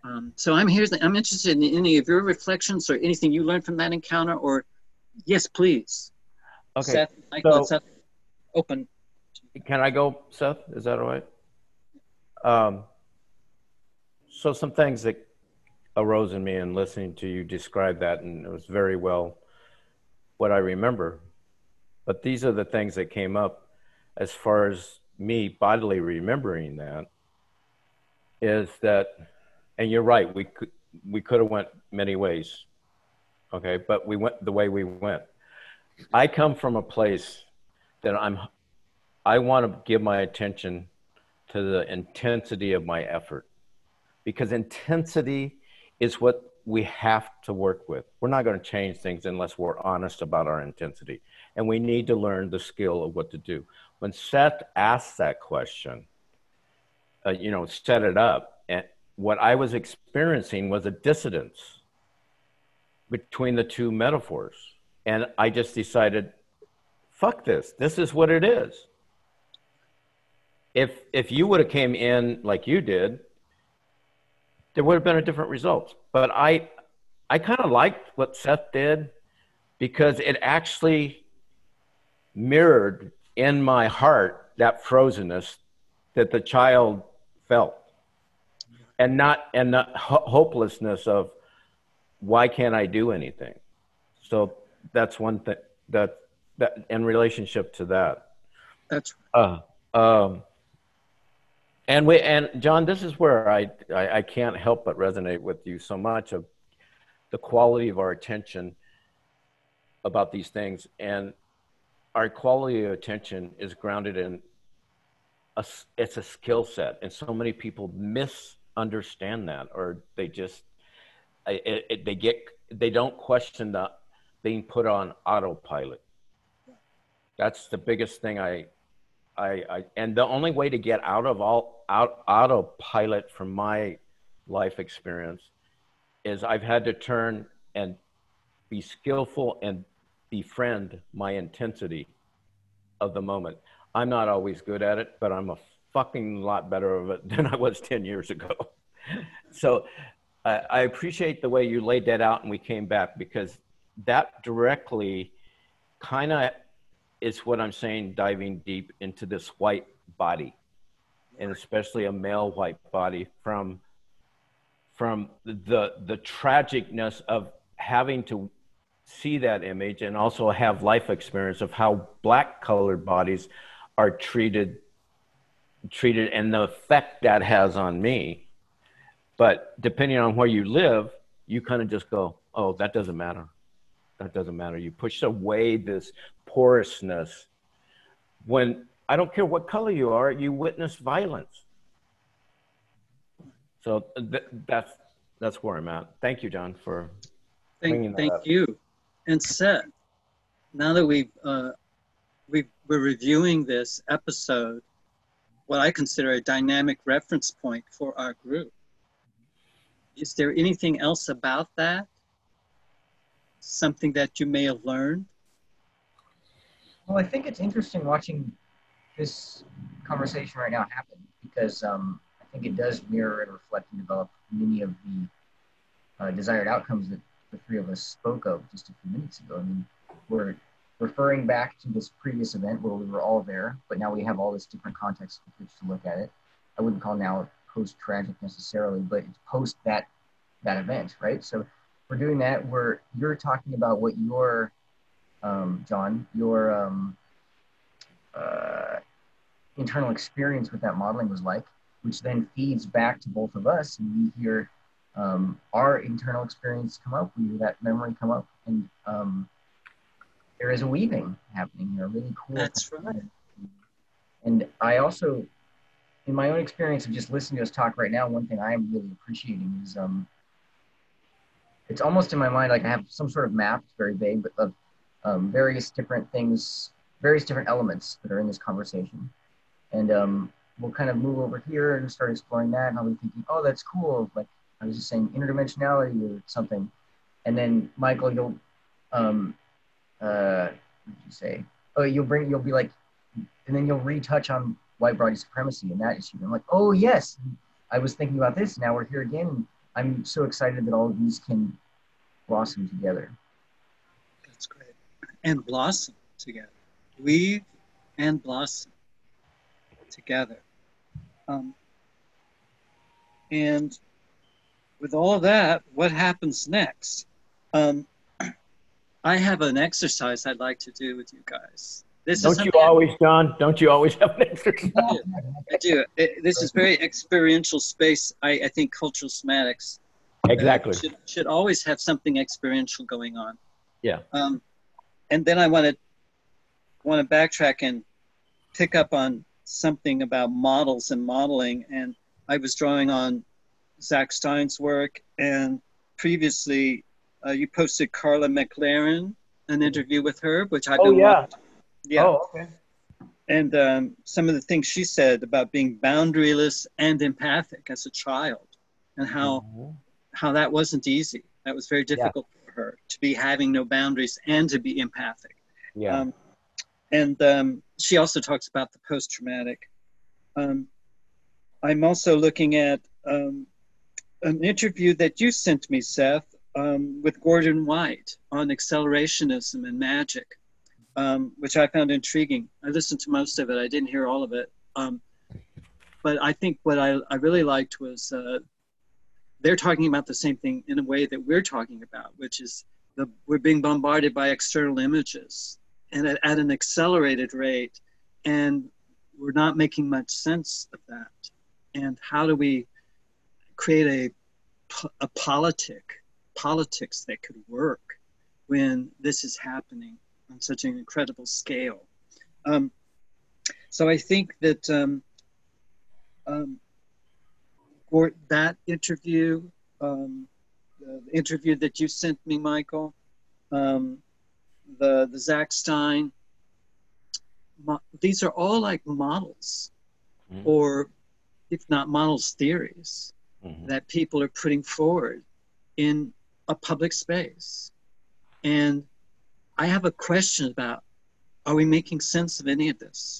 Um, so I'm here. I'm interested in any of your reflections or anything you learned from that encounter. Or yes, please. Okay. Seth, Michael, So, it's up, open. can I go, Seth? Is that all right? Um, so some things that arose in me in listening to you describe that, and it was very well what I remember. But these are the things that came up as far as me bodily remembering that, is that, and you're right, we could we could have went many ways, okay, but we went the way we went. I come from a place that I'm, I want to give my attention to the intensity of my effort, because intensity is what we have to work with. We're not going to change things unless we're honest about our intensity. And we need to learn the skill of what to do. When Seth asked that question, uh, you know, set it up, and what I was experiencing was a dissonance between the two metaphors. And I just decided, fuck this. This is what it is. If if you would have came in like you did, there would have been a different result. But I I kind of liked what Seth did, because it actually mirrored in my heart that frozenness that the child felt, and not and the ho- hopelessness of why can't I do anything. So that's one thing that that in relationship to that. That's Uh, um, and we and John, this is where I, I I can't help but resonate with you so much of the quality of our attention about these things, and our quality of attention is grounded in a, it's a skill set, and so many people misunderstand that, or they just it, it, they get they don't question the being put on autopilot. That's the biggest thing I I, I and the only way to get out of all out autopilot from my life experience is I've had to turn and be skillful and befriend my intensity of the moment. I'm not always good at it, but I'm a fucking lot better of it than I was ten years ago. So I, I appreciate the way you laid that out and we came back, because that directly kind of is what I'm saying, diving deep into this white body, and especially a male white body, from from the the tragicness of having to see that image and also have life experience of how black colored bodies are treated treated and the effect that has on me. But depending on where you live, you kind of just go, oh, that doesn't matter. That doesn't matter. You push away this porousness. When I don't care what color you are, you witness violence. So th- that's that's where I'm at. Thank you, John, for bringing thank that thank up. you. And Seth, now that we've uh, we we're reviewing this episode, what I consider a dynamic reference point for our group. Is there anything else about that? Something that you may have learned? Well, I think it's interesting watching this conversation right now happen, because um, I think it does mirror and reflect and develop many of the uh, desired outcomes that the three of us spoke of just a few minutes ago. I mean, we're referring back to this previous event where we were all there, but now we have all this different context with which to look at it. I wouldn't call now post-tragic necessarily, but it's post that that event, right? So we're doing that where you're talking about what your, um, John, your um, uh, internal experience with that modeling was like, which then feeds back to both of us, and we hear um, our internal experience come up, we hear that memory come up, and um, there is a weaving happening here, a really cool. That's right. And I also, in my own experience of just listening to us talk right now, one thing I am really appreciating is um, it's almost in my mind like I have some sort of map, it's very vague, but of um, various different things, various different elements that are in this conversation. And um, we'll kind of move over here and start exploring that, and I'll be thinking, oh, that's cool. Like I was just saying, interdimensionality or something. And then Michael, you'll, um, uh, what did you say? Oh, you'll bring, you'll be like, and then you'll retouch on white body supremacy and that issue. And I'm like, oh yes, I was thinking about this. Now we're here again. I'm so excited that all of these can blossom together. That's great. And blossom together. Weave and blossom together. Um, and with all that, what happens next? Um, I have an exercise I'd like to do with you guys. This Don't is you something always, John? Don't you always have an exercise? I do. I do. It, this is very experiential space. I, I think cultural somatics uh, Exactly. should, should always have something experiential going on. Yeah. Um, and then I want to want to backtrack and pick up on something about models and modeling. And I was drawing on Zach Stein's work, and previously uh, you posted Carla McLaren, an interview with her, which I've Oh, been yeah. watching. Yeah. Oh, okay. And um, some of the things she said about being boundaryless and empathic as a child, and how Mm-hmm. how that wasn't easy. That was very difficult yeah. for her to be having no boundaries and to be empathic. Yeah. Um, and um, she also talks about the post-traumatic. Um, I'm also looking at um, an interview that you sent me, Seth, um, with Gordon White on accelerationism and magic. Um, which I found intriguing. I listened to most of it. I didn't hear all of it. Um, but I think what I, I really liked was uh, they're talking about the same thing in a way that we're talking about, which is the, we're being bombarded by external images and at, at an accelerated rate, and we're not making much sense of that. And how do we create a, a politic, politics that could work when this is happening on such an incredible scale? Um, so I think that um, um, for that interview, um, the interview that you sent me, Michael, um, the, the Zach Stein, mo- these are all like models, mm-hmm. or if not models, theories mm-hmm. that people are putting forward in a public space. And I have a question about, are we making sense of any of this?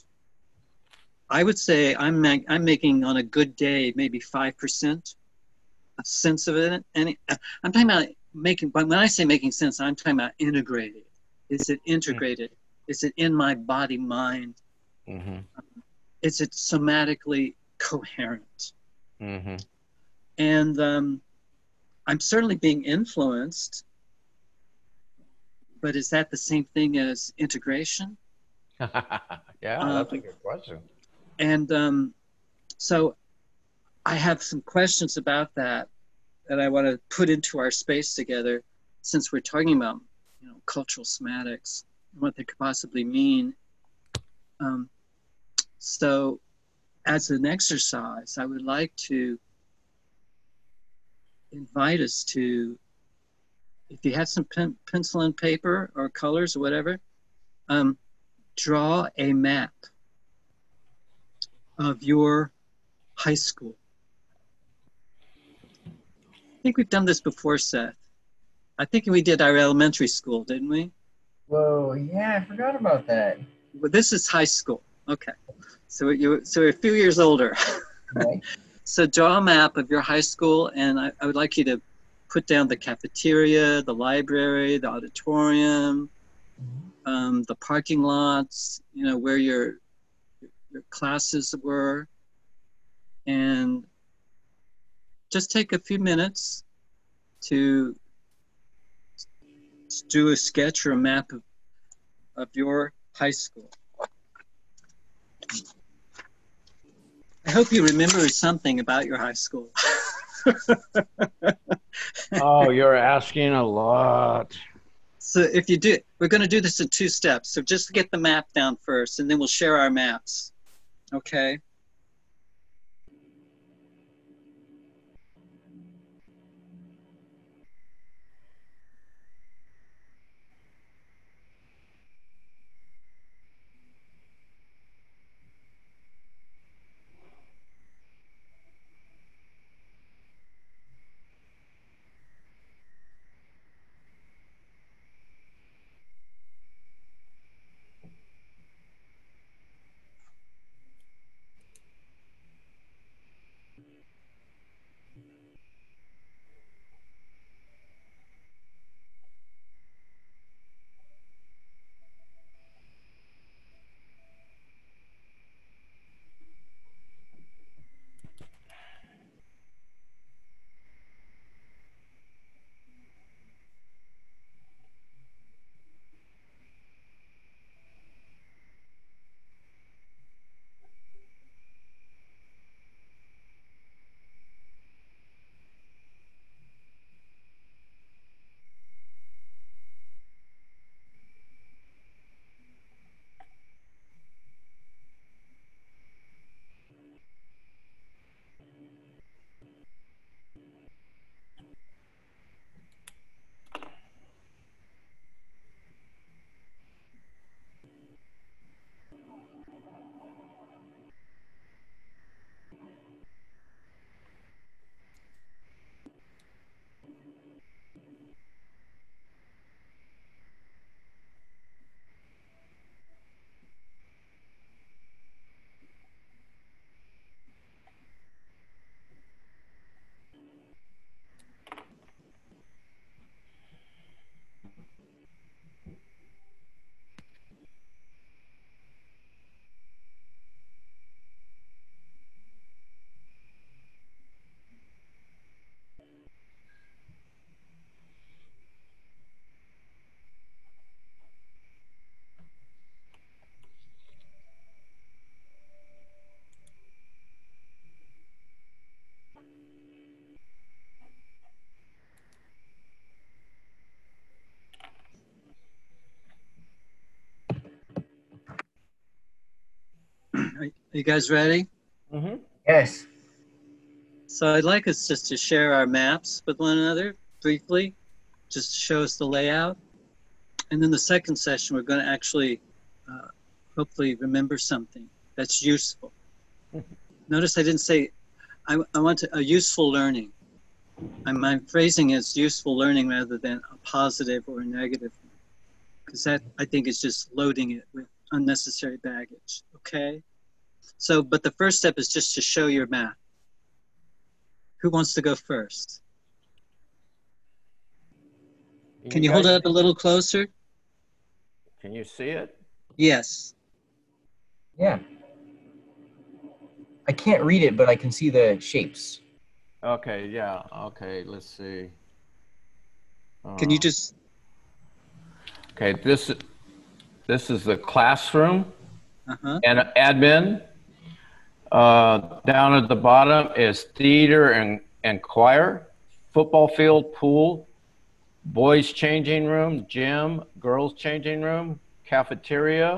I would say I'm, ma- I'm making on a good day, maybe five percent sense of it. And I'm talking about making, but when I say making sense, I'm talking about integrated. Is it integrated? Mm-hmm. Is it in my body, mind? Mm-hmm. Is it somatically coherent? Mm-hmm. And um, I'm certainly being influenced, but is that the same thing as integration? Yeah, um, that's a good question. And um, so I have some questions about that that I want to put into our space together, since we're talking about, you know, cultural somatics and what they could possibly mean. Um, so as an exercise, I would like to invite us to, if you have some pen, pencil and paper or colors or whatever, um, draw a map of your high school. I think we've done this before, Seth. I think we did our elementary school, didn't we? Whoa, yeah, I forgot about that. Well, this is high school. Okay. So you so we're a few years older. Right. So draw a map of your high school, and I, I would like you to put down the cafeteria, the library, the auditorium, mm-hmm. um, the parking lots, you know, where your your classes were, and just take a few minutes to do a sketch or a map of, of your high school. I hope you remember something about your high school. Oh, you're asking a lot. So if you do, we're going to do this in two steps. So just get the map down first, and then we'll share our maps. Okay? you guys ready? Mm-hmm. Yes. So I'd like us just to share our maps with one another briefly, just to show us the layout. And then the second session, we're going to actually uh, hopefully remember something that's useful. Notice I didn't say, I, I want to, a useful learning. I'm, I'm phrasing it as useful learning rather than a positive or a negative, because that I think is just loading it with unnecessary baggage, okay? So, but the first step is just to show your map. Who wants to go first? Can you hold it up a little closer? Can you see it? Yes. Yeah. I can't read it, but I can see the shapes. Okay, yeah. Okay, let's see. Uh, Can you just... Okay, this, this is the classroom Uh-huh. and admin. Uh, down at the bottom is theater and, and choir, football field, pool, boys changing room, gym, girls changing room, cafeteria,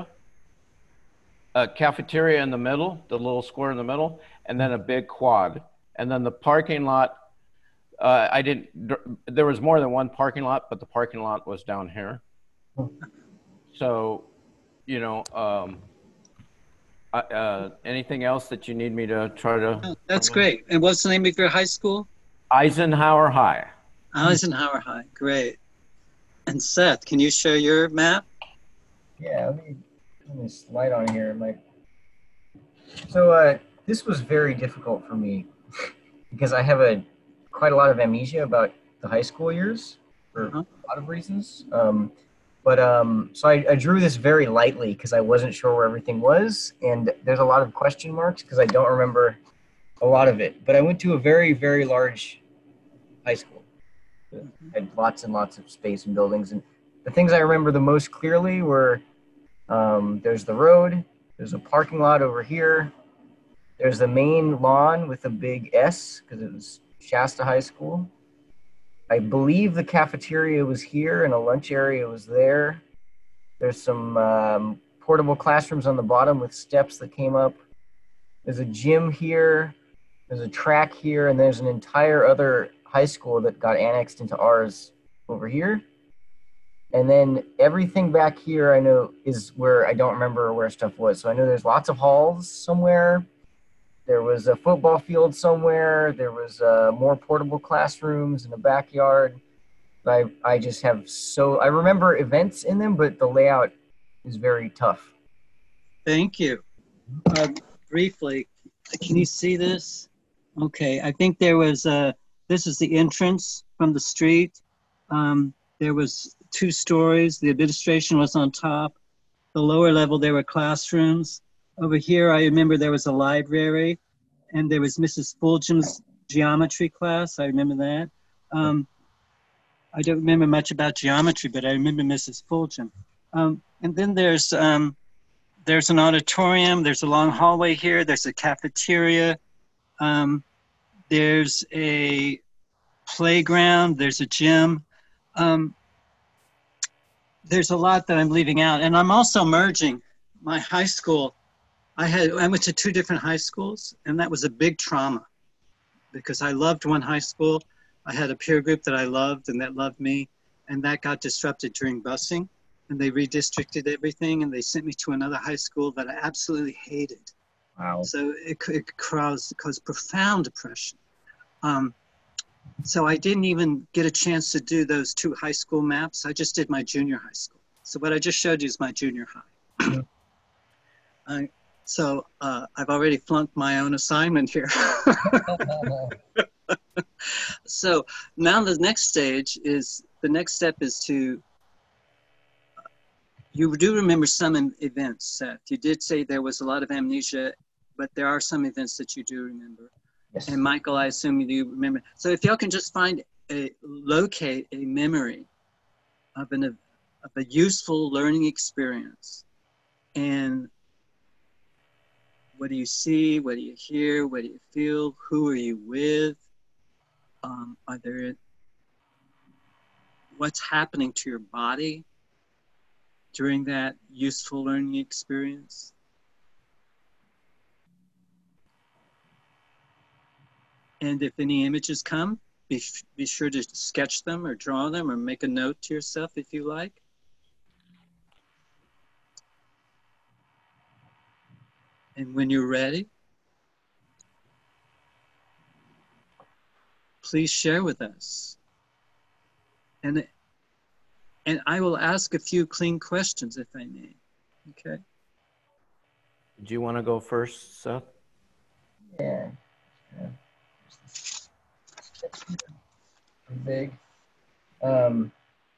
uh, cafeteria in the middle, the little square in the middle, and then a big quad. And then the parking lot, uh, I didn't, there was more than one parking lot, but the parking lot was down here. So, you know, um, uh, anything else that you need me to try to? Oh, that's great. And what's the name of your high school? Eisenhower High. Eisenhower High, great. And Seth, can you share your map? Yeah, let me turn this light on here. Like, so uh, this was very difficult for me because I have a quite a lot of amnesia about the high school years for Uh-huh. a lot of reasons. Um, but um, so I, I drew this very lightly because I wasn't sure where everything was, and there's a lot of question marks because I don't remember a lot of it. But I went to a very, very large high school. It had lots and lots of space and buildings, and the things I remember the most clearly were um, there's the road, there's a parking lot over here, there's the main lawn with a big S because it was Shasta High School. I believe the cafeteria was here and a lunch area was there. There's some um, portable classrooms on the bottom with steps that came up. There's a gym here, there's a track here, and there's an entire other high school that got annexed into ours over here. And then everything back here I know is where I don't remember where stuff was. So I know there's lots of halls somewhere. There was a football field somewhere. There was uh, more portable classrooms in the backyard. I, I just have so, I remember events in them, but the layout is very tough. Thank you. Uh, briefly, can you see this? Okay, I think there was a, this is the entrance from the street. Um, there was two stories. The administration was on top. The lower level, there were classrooms. Over here, I remember there was a library, and there was Missus Fulgham's geometry class. I remember that. Um, I don't remember much about geometry, but I remember Missus Fulgham. Um, and then there's, um, there's an auditorium. There's a long hallway here. There's a cafeteria. Um, there's a playground. There's a gym. Um, there's a lot that I'm leaving out. And I'm also merging my high school. I had I went to two different high schools, and that was a big trauma because I loved one high school. I had a peer group that I loved and that loved me, and that got disrupted during busing, and they redistricted everything, and they sent me to another high school that I absolutely hated. Wow. So it, it caused, caused profound depression. Um, so I didn't even get a chance to do those two high school maps. I just did my junior high school. So what I just showed you is my junior high. I, So uh, I've already flunked my own assignment here. So now the next stage is, the next step is to, you do remember some events, Seth. You did say there was a lot of amnesia, but there are some events that you do remember. Yes. And Michael, I assume you do remember. So if y'all can just find a, locate a memory of, an, of a useful learning experience, and what do you see? What do you hear? What do you feel? Who are you with? Um, are there, what's happening to your body during that useful learning experience? And if any images come, be, be sure to sketch them or draw them or make a note to yourself if you like. And when you're ready, please share with us. And, and I will ask a few clean questions if I may, okay? Do you want to go first, Seth? Yeah. yeah. Pretty big. Um,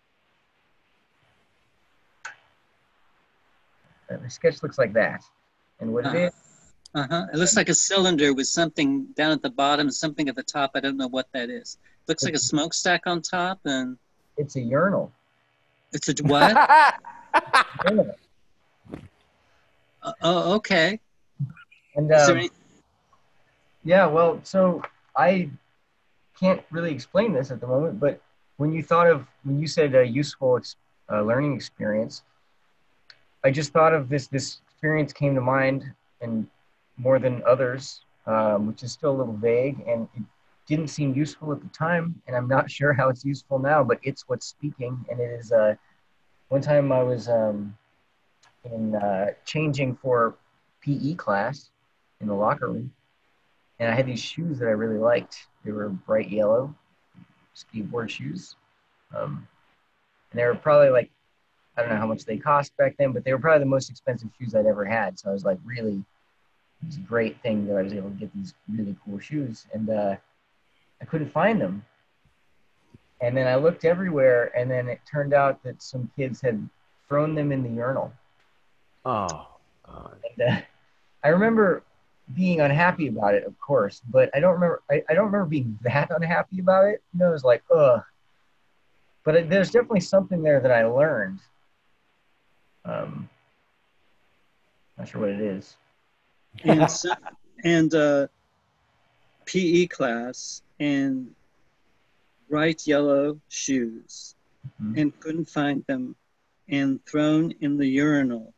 the sketch looks like that. And what uh-huh. it is? Uh-huh. It looks like a cylinder with something down at the bottom, something at the top. I don't know what that is. Looks like a smokestack on top, and it's a urinal. It's a what? Urinal. uh, oh, okay. And Is um, there any... yeah, well, so I can't really explain this at the moment, but when you thought of, when you said a useful ex uh, learning experience, I just thought of this, this experience came to mind, and more than others, um, which is still a little vague, and it didn't seem useful at the time, and I'm not sure how it's useful now, but it's what's speaking. And it is, uh, one time I was um, in uh, changing for P E class in the locker room, and I had these shoes that I really liked. They were bright yellow skateboard shoes. Um, and they were probably like, I don't know how much they cost back then, but they were probably the most expensive shoes I'd ever had. So I was like, really, it was a great thing that I was able to get these really cool shoes. And uh, I couldn't find them. And then I looked everywhere, and then it turned out that some kids had thrown them in the urinal. Oh, God. And, uh, I remember being unhappy about it, of course, but I don't remember, I, I don't remember being that unhappy about it. You know, it was like, ugh. But it, there's definitely something there that I learned. Um, not sure what it is. And, so, and uh, P E class and bright yellow shoes, mm-hmm. and couldn't find them, and thrown in the urinal,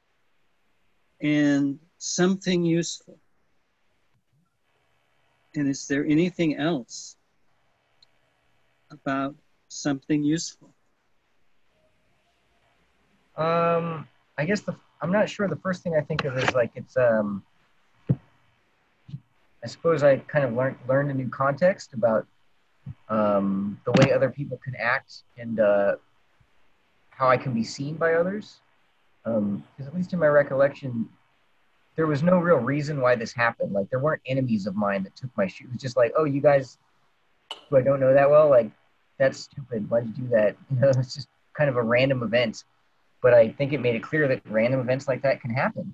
and something useful. And is there anything else about something useful? Um, I guess the, I'm not sure. The first thing I think of is like, it's, um, I suppose I kind of learned, learned a new context about um, the way other people can act, and uh, how I can be seen by others. Because um, at least in my recollection, there was no real reason why this happened. Like, there weren't enemies of mine that took my shoe. It was just like, oh, you guys who I don't know that well, like, that's stupid. Why'd you do that? You know, it's just kind of a random event. But I think it made it clear that random events like that can happen.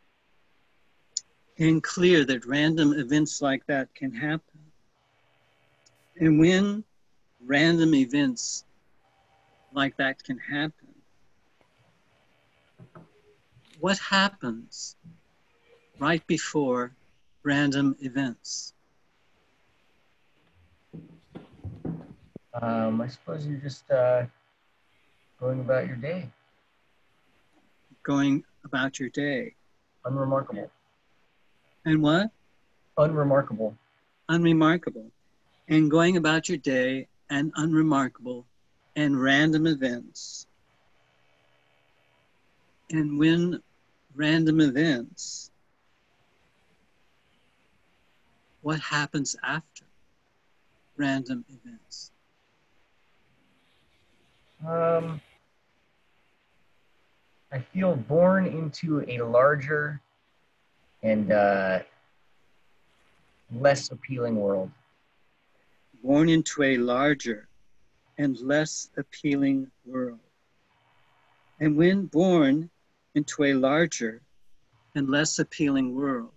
And clear that random events like that can happen. And when random events like that can happen, what happens right before random events? Um, I suppose you're just uh, going about your day. Going about your day. Unremarkable. And what? Unremarkable. Unremarkable. And going about your day and unremarkable and random events. And when random events, what happens after random events? Um, I feel born into a larger and uh, less appealing world. Born into a larger and less appealing world. And when born into a larger and less appealing world,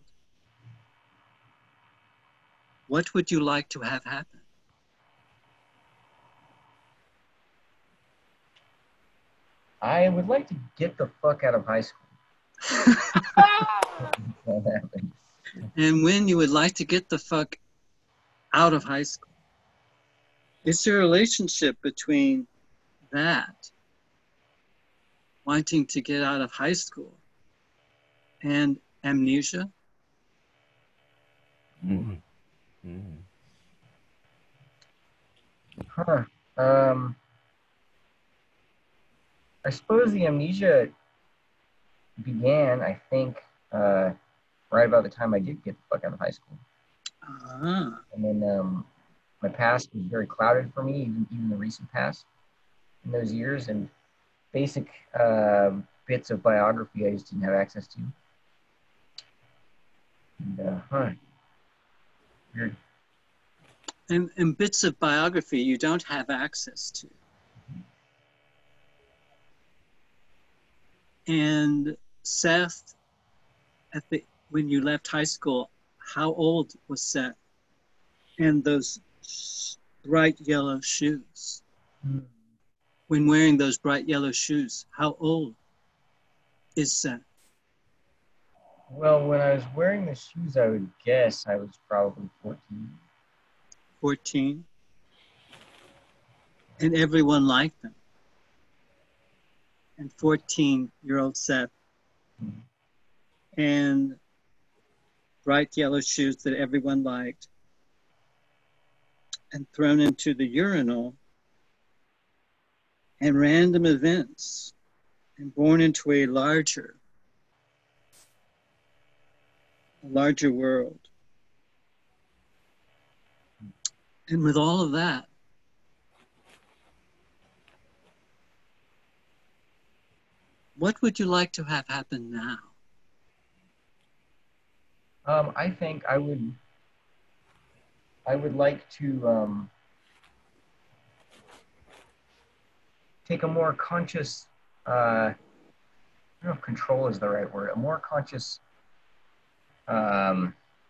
what would you like to have happen? I would like to get the fuck out of high school. And when you would like to get the fuck out of high school, is there a relationship between that, wanting to get out of high school, and amnesia? Mm-hmm. Mm-hmm. Huh. Um, I suppose the amnesia began, I think, uh, right about the time I did get the fuck out of high school. Ah, And then um, my past was very clouded for me, even, even the recent past in those years. And basic uh, bits of biography I just didn't have access to. And, uh, huh. Weird. and, and bits of biography you don't have access to. And Seth, at the when you left high school, how old was Seth? And those bright yellow shoes. Hmm. When wearing those bright yellow shoes, how old is Seth? Well, when I was wearing the shoes, I would guess I was probably fourteen. fourteen. And everyone liked them. And fourteen-year-old Seth. Hmm. And bright yellow shoes that everyone liked. And thrown into the urinal. And random events. And born into a larger, a larger world. And with all of that, what would you like to have happen now? Um, I think I would. I would like to um, take a more conscious. Uh, I don't know if control is the right word. A more conscious. Um,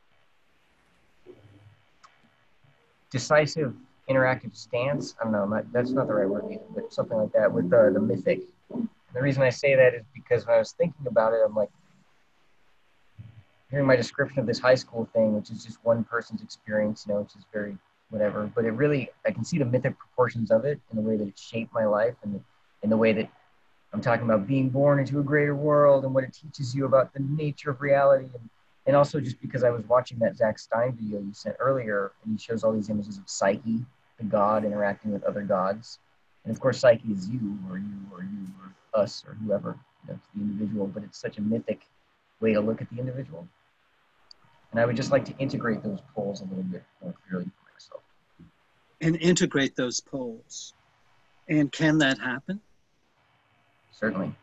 decisive interactive stance. I don't know, not, that's not the right word either, but something like that with the, the mythic. And the reason I say that is because when I was thinking about it, I'm like, hearing my description of this high school thing, which is just one person's experience, you know, which is very whatever, but it really, I can see the mythic proportions of it in the way that it shaped my life and the, in the way that I'm talking about being born into a greater world and what it teaches you about the nature of reality. And, and also just because I was watching that Zach Stein video you sent earlier, and he shows all these images of Psyche, the god interacting with other gods. And of course, Psyche is you or you or you or us or whoever, you know, it's the individual, but it's such a mythic way to look at the individual. And I would just like to integrate those poles a little bit more clearly for myself. And integrate those poles. And can that happen? Certainly.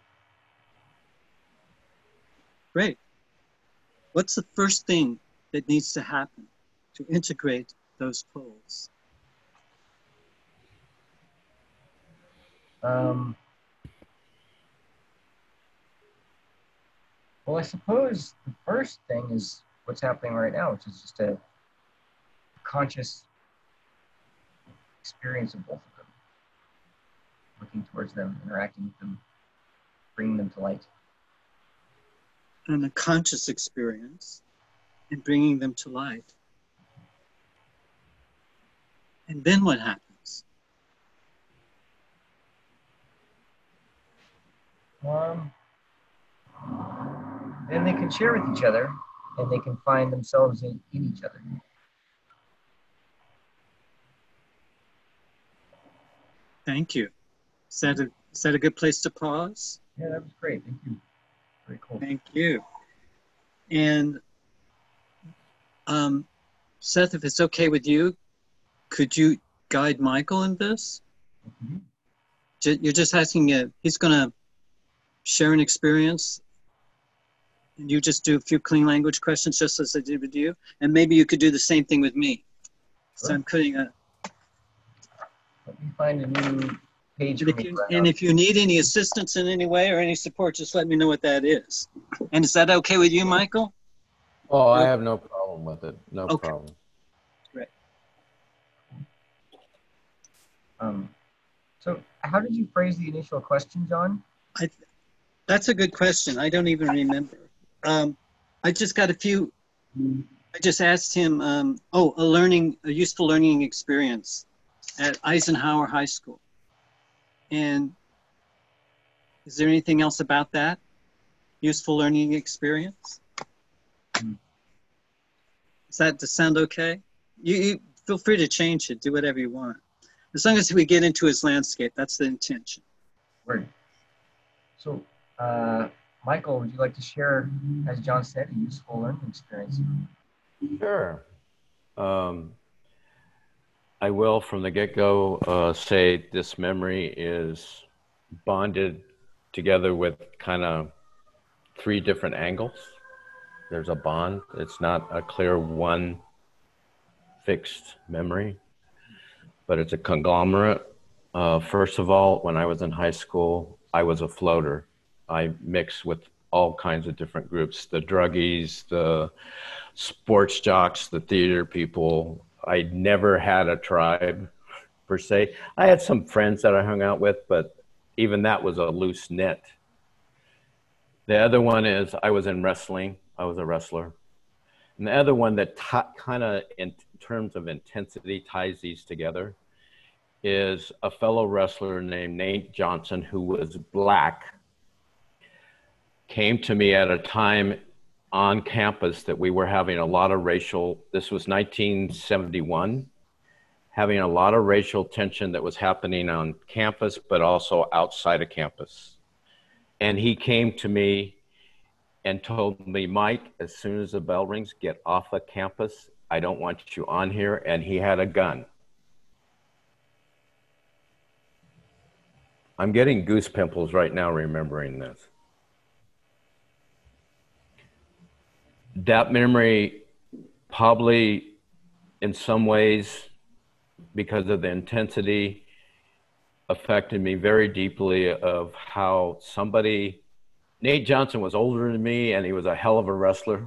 Great. What's the first thing that needs to happen to integrate those poles? Um, well, I suppose the first thing is what's happening right now, which is just a conscious experience of both of them, looking towards them, interacting with them, bringing them to light. And a conscious experience and bringing them to light. And then what happens? Um, then they can share with each other and they can find themselves in, in each other. Thank you. Is that a, is that a good place to pause? Yeah, that was great. Thank you. Very cool. Thank you. And um, Seth, if it's okay with you, could you guide Michael in this? Mm-hmm. You're just asking, uh, he's going to share an experience, and you just do a few clean language questions just as I did with you. And maybe you could do the same thing with me. So Sure. I'm putting a... Let me find a new page And for if, me. you, Right and now. if you need any assistance in any way or any support, just let me know what that is. And is that okay with you, Michael? Oh, I have no problem with it. No Okay. problem. Great. Um, so how did you phrase the initial question, John? I, that's a good question. I don't even remember. Um, I just got a few, I just asked him, um, oh, a learning, a useful learning experience at Eisenhower High School. And is there anything else about that? Useful learning experience? Hmm. Does that does sound okay? You, you feel free to change it, do whatever you want. As long as we get into his landscape, that's the intention. Word. So, uh, Michael, would you like to share, as John said, a useful learning experience? Sure. Um, I will, from the get-go, uh, say this memory is bonded together with kind of three different angles. There's a bond. It's not a clear one fixed memory, but it's a conglomerate. Uh, first of all, when I was in high school, I was a floater. I mixed with all kinds of different groups, the druggies, the sports jocks, the theater people. I never had a tribe per se. I had some friends that I hung out with, but even that was a loose knit. The other one is I was in wrestling. I was a wrestler. And the other one that kind of, in terms of intensity, ties these together is a fellow wrestler named Nate Johnson, who was black, came to me at a time on campus that we were having a lot of racial, this was nineteen seventy-one, having a lot of racial tension that was happening on campus, but also outside of campus. And he came to me and told me, Mike, as soon as the bell rings, get off of campus. I don't want you on here. And he had a gun. I'm getting goose pimples right now remembering this. That memory probably in some ways, because of the intensity, affected me very deeply of how somebody, Nate Johnson was older than me and he was a hell of a wrestler.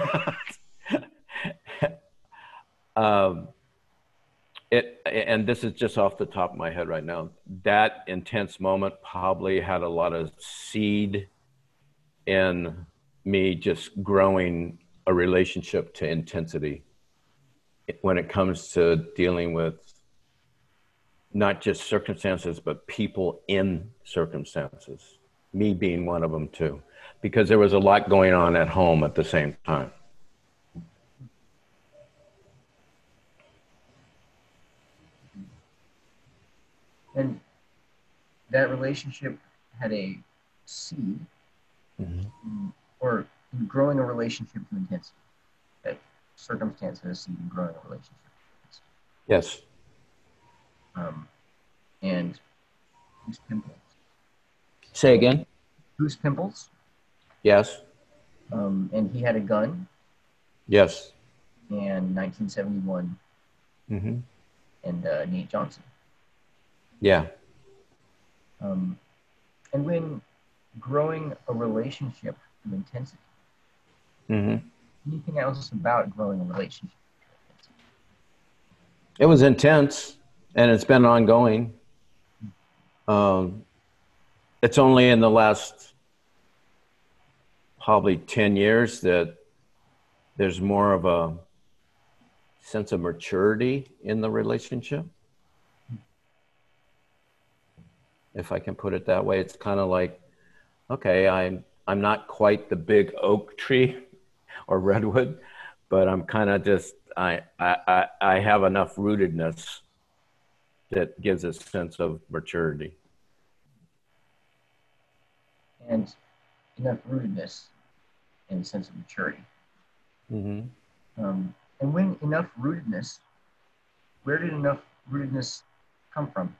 um, it, and this is just off the top of my head right now. That intense moment probably had a lot of seed in me just growing a relationship to intensity when it comes to dealing with not just circumstances, but people in circumstances, me being one of them too, because there was a lot going on at home at the same time. And that relationship had a seed, mm-hmm. or in growing a relationship to intensity. That circumstance had a seed in growing a relationship. Yes. Um, and Goose Pimples. Say again? Goose Pimples. Yes. Um, and he had a gun. Yes. And nineteen seventy-one. Mm-hmm. And uh, Nate Johnson. Yeah. Um, and when growing a relationship to intensity, mm-hmm. anything else about growing a relationship? It was intense, and it's been ongoing. Um, it's only in the last probably ten years that there's more of a sense of maturity in the relationship. If I can put it that way, it's kind of like, okay, I'm, I'm not quite the big oak tree or redwood, but I'm kind of just, I, I, I have enough rootedness that gives a sense of maturity. And enough rootedness and a sense of maturity. Mm-hmm. Um, and when enough rootedness, where did enough rootedness come from?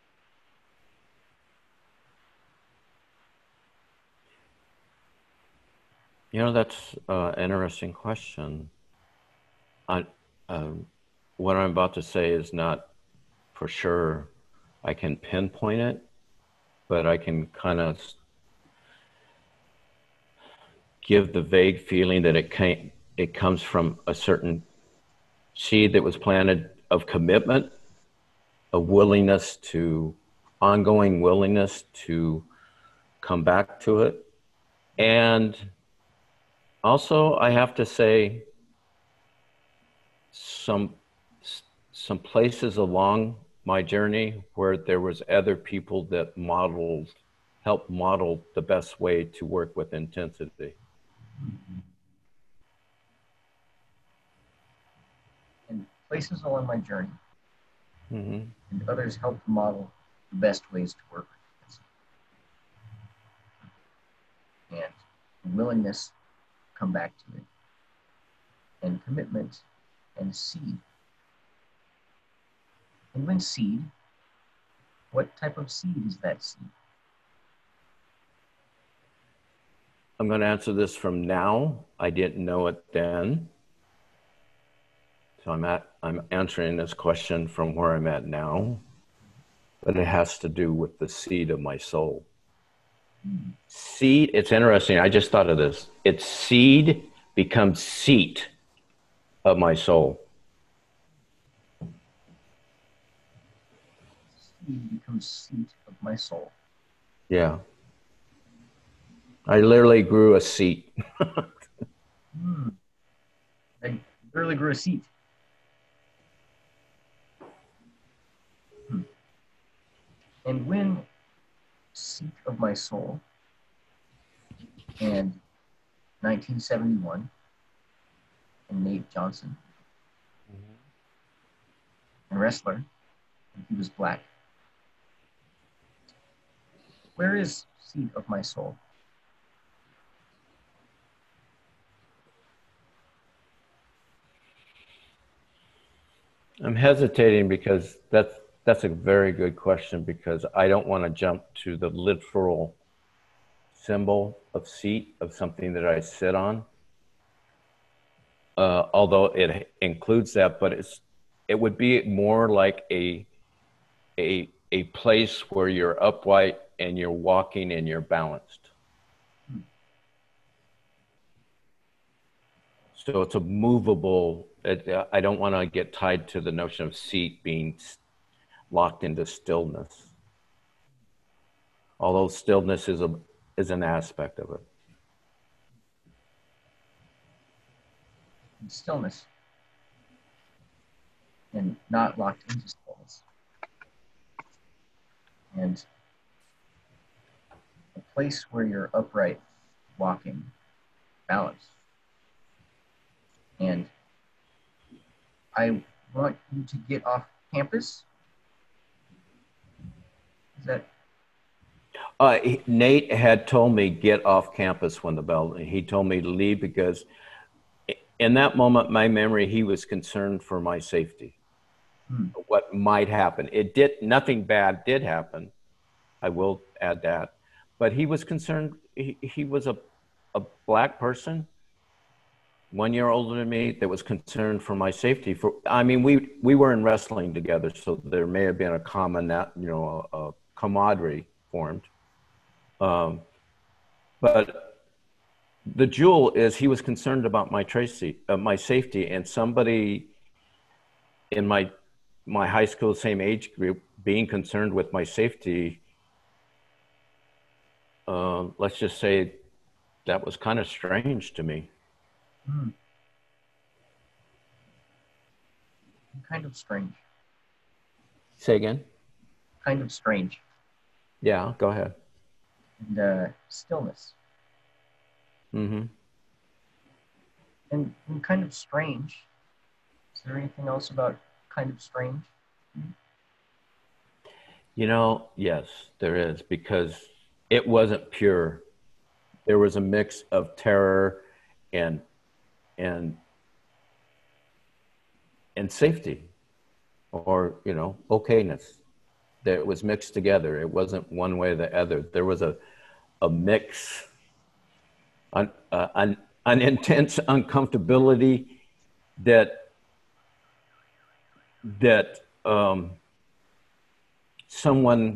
You know, that's uh, an interesting question. I, um, what I'm about to say is not for sure I can pinpoint it, but I can kind of give the vague feeling that it came, it comes from a certain seed that was planted of commitment, a willingness to, ongoing willingness to come back to it. And also, I have to say, some some places along my journey where there was other people that modeled, helped model the best way to work with intensity. And places along my journey. Mm-hmm. and others help model the best ways to work with it. And willingness to come back to it, and commitment and seed. And when seed, what type of seed is that seed? I'm going to answer this from now. I didn't know it then. So I'm at I'm answering this question from where I'm at now. But it has to do with the seed of my soul. Mm. Seed, it's interesting. I just thought of this. It's seed becomes seat of my soul. Seed becomes seat of my soul. Yeah. I literally grew a seat. mm. I literally grew a seat. Hmm. And when seat of my soul and nineteen seventy-one and Nate Johnson, mm-hmm. and wrestler, and he was black. Where is seat of my soul? I'm hesitating because that's that's a very good question, because I don't want to jump to the literal symbol of seat of something that I sit on. Uh, although it includes that, but it's it would be more like a a a place where you're upright and you're walking and you're balanced. Hmm. So it's a movable. It, I don't want to get tied to the notion of seat being locked into stillness. Although stillness is a is an aspect of it. Stillness. And not locked into stillness. And a place where you're upright, walking, balanced. And I want you to get off campus. Is that? Uh, he, Nate had told me get off campus when the bell. He told me to leave because in that moment, my memory, he was concerned for my safety. Hmm. What might happen? It did. Nothing bad did happen. I will add that, but he was concerned. He, he was a a black person, one year older than me, that was concerned for my safety. For I mean, we we were in wrestling together, so there may have been a common that you know a, a camaraderie formed. Um, but the jewel is he was concerned about my tracy, uh, my safety, and somebody in my my high school, same age group, being concerned with my safety. Uh, let's just say that was kind of strange to me. Hmm. Kind of strange. Say again? Kind of strange. Yeah, go ahead. And uh, stillness. Mm-hmm. And, and kind of strange. Is there anything else about kind of strange? You know, yes, there is, because it wasn't pure. There was a mix of terror and and and safety, or you know, okayness. That was mixed together. It wasn't one way or the other. There was a a mix, an uh, an, an intense uncomfortability that that um, someone,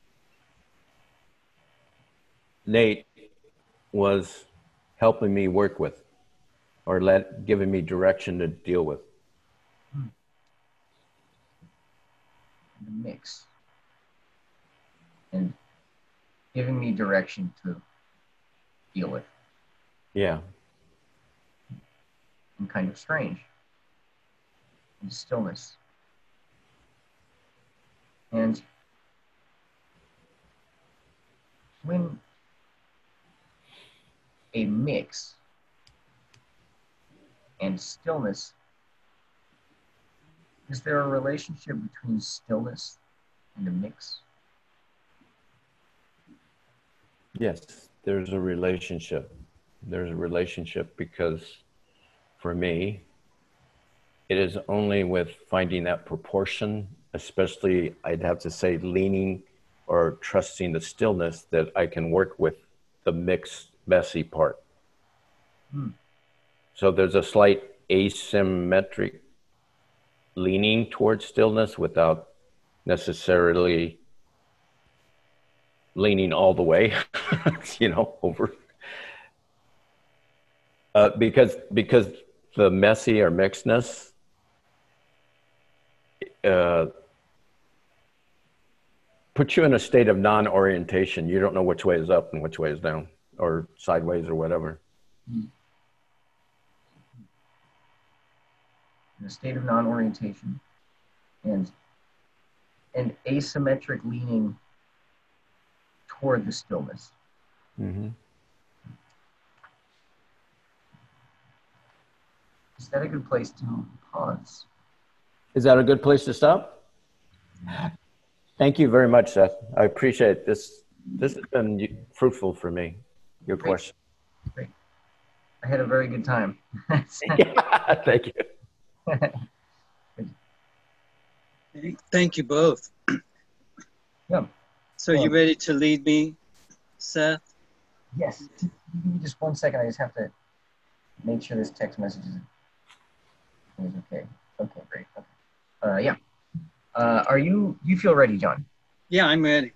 Nate, was helping me work with, or let giving me direction to deal with. Hmm. The mix. And giving me direction to deal with. Yeah. And kind of strange. And stillness. And when a mix and stillness Is there a relationship between stillness and a mix? Yes, there's a relationship. There's a relationship because for me, it is only with finding that proportion, especially I'd have to say leaning or trusting the stillness, that I can work with the mixed, messy part. Hmm. So there's a slight asymmetric leaning towards stillness without necessarily leaning all the way, you know, over. Uh, because because the messy or mixedness uh, puts you in a state of non-orientation. You don't know which way is up and which way is down, or sideways, or whatever. Hmm. In a state of non-orientation and and asymmetric leaning toward the stillness. Mm-hmm. Is that a good place to pause? Is that a good place to stop? Thank you very much, Seth. I appreciate this. This has been fruitful for me, your Great. question. Great. I had a very good time. Yeah, thank you. Thank you both. Yeah. So Yeah. you ready to lead me, Seth? Yes. Give me just one second. I just have to make sure this text message is, is okay. Okay, great. Okay. Uh, yeah. Uh, are you, you feel ready, John? Yeah, I'm ready.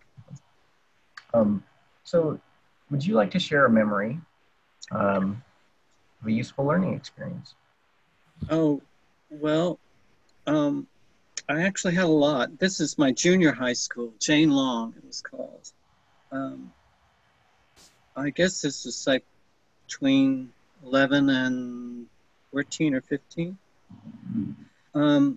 Um, so would you like to share a memory um, of a useful learning experience? Oh, well, um, I actually had a lot. This is my junior high school, Jane Long, it was called. Um, I guess this is like between eleven and fourteen or fifteen. Um,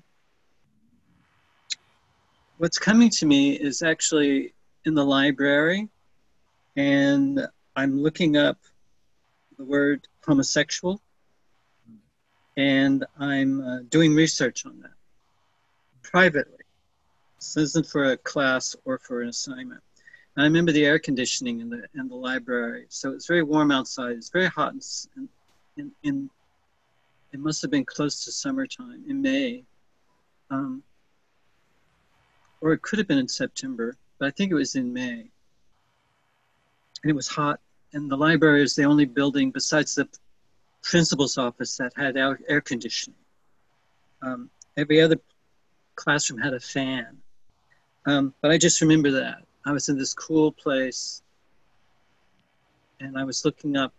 what's coming to me is actually in the library, and I'm looking up the word homosexual, and I'm uh, doing research on that privately. This isn't for a class or for an assignment. And I remember the air conditioning in the in the library, so it's very warm outside. It's very hot, in, in, in it must have been close to summertime in May, um, or it could have been in September, but I think it was in May. And it was hot, and the library is the only building besides the principal's office that had air, air conditioning. Um, every other classroom had a fan. Um, but I just remember that. I was in this cool place, and I was looking up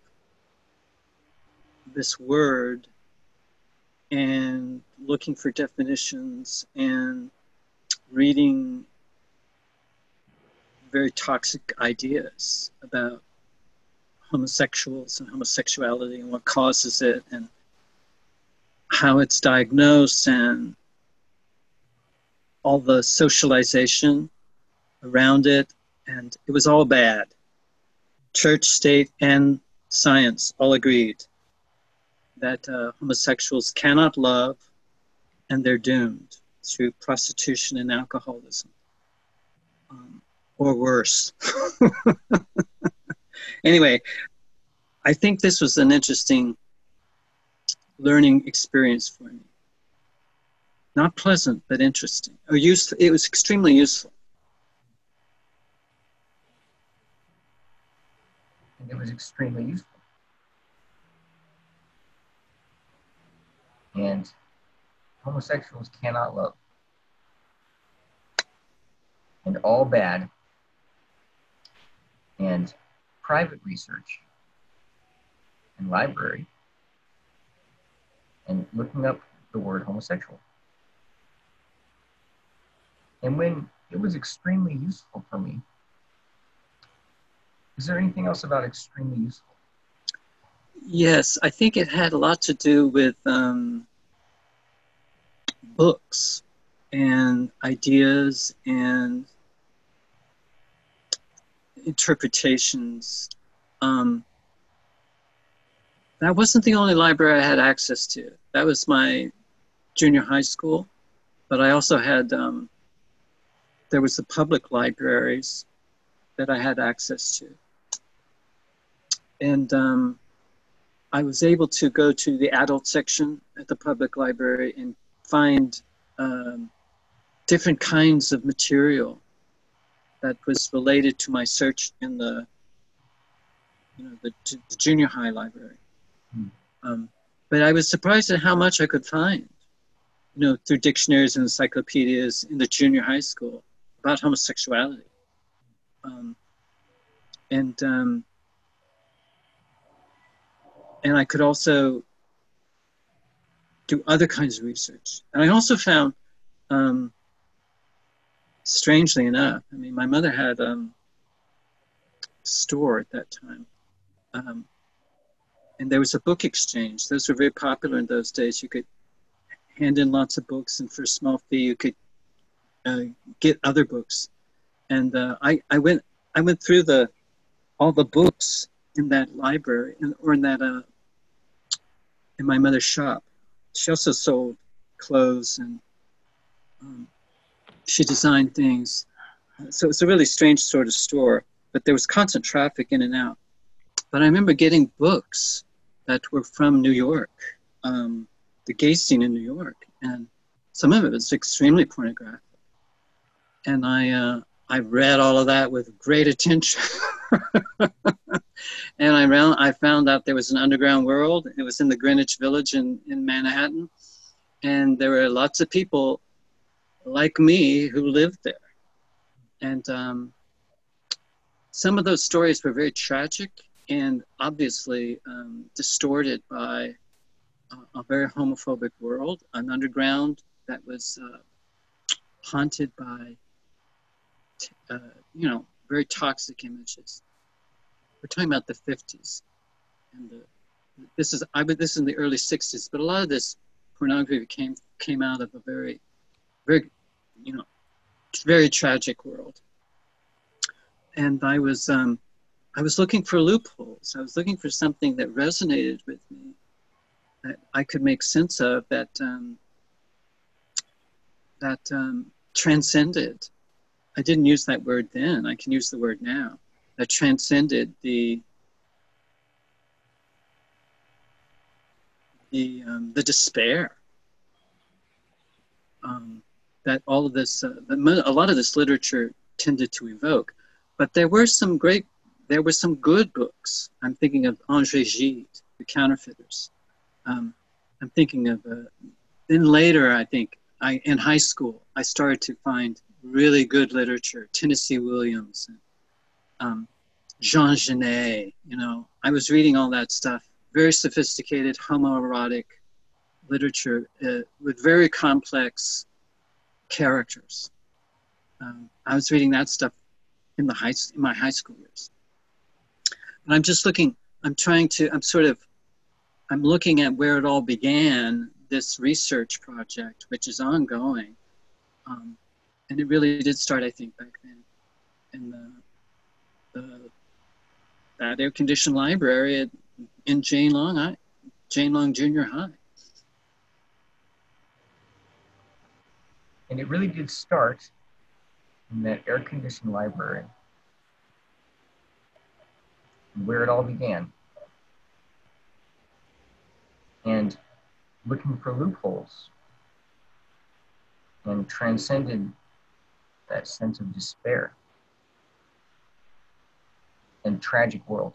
this word and looking for definitions and reading very toxic ideas about homosexuals and homosexuality and what causes it and how it's diagnosed and all the socialization around it. And it was all bad. Church, state, and science all agreed that uh, homosexuals cannot love, and they're doomed through prostitution and alcoholism, um, or worse. Anyway, I think this was an interesting learning experience for me. Not pleasant, but interesting. Or useful. It was extremely useful. And it was extremely useful. And homosexuals cannot love. And all bad. And private research and library and looking up the word homosexual. And when it was extremely useful for me, is there anything else about extremely useful? Yes, I think it had a lot to do with um, books and ideas and interpretations. Um, that wasn't the only library I had access to. That was my junior high school. but I also had, um, there was the public libraries that I had access to. And um, I was able to go to the adult section at the public library and find um, different kinds of material that was related to my search in the, you know, the, the junior high library. Mm. Um, but I was surprised at how much I could find, you know, through dictionaries and encyclopedias in the junior high school about homosexuality. Um, and, um, and I could also do other kinds of research. And I also found, um, strangely enough, I mean, my mother had um, a store at that time. Um, and there was a book exchange. Those were very popular in those days. You could hand in lots of books, and for a small fee, you could uh, get other books. And uh, I, I went, I went through the all the books in that library, in, or in that uh, in my mother's shop. She also sold clothes, and um, she designed things. So it's a really strange sort of store, but there was constant traffic in and out. But I remember getting books that were from New York, um, the gay scene in New York, and some of it was extremely pornographic. And I, uh, I read all of that with great attention. And I, ran, I found out there was an underground world. It was in the Greenwich Village in, in Manhattan. And there were lots of people like me who lived there. And um, some of those stories were very tragic and obviously um, distorted by a, a very homophobic world, an underground that was uh, haunted by, uh, you know, very toxic images. We're talking about the fifties. And the, this is, I this is in the early sixties, but a lot of this pornography came, came out of a very, very, you know, very tragic world. And I was, um, I was looking for loopholes. I was looking for something that resonated with me, that I could make sense of, that um, that um, transcended. I didn't use that word then. I can use the word now. That transcended the the um, the despair. Um, that all of this, uh, a lot of this literature tended to evoke. But there were some great, there were some good books. I'm thinking of André Gide, The Counterfeiters. Um, I'm thinking of, uh, then later, I think, I in high school, I started to find really good literature, Tennessee Williams, and, um, Jean Genet, you know. I was reading all that stuff, very sophisticated homoerotic literature uh, with very complex characters. Um, I was reading that stuff in the high, in my high school years. And I'm just looking, I'm trying to, I'm sort of, I'm looking at where it all began, this research project, which is ongoing. Um, and it really did start, I think, back then in the, the that air-conditioned library at, in Jane Long, I, Jane Long Junior High. And it really did start in that air-conditioned library, where it all began. And looking for loopholes, and transcended that sense of despair and tragic world.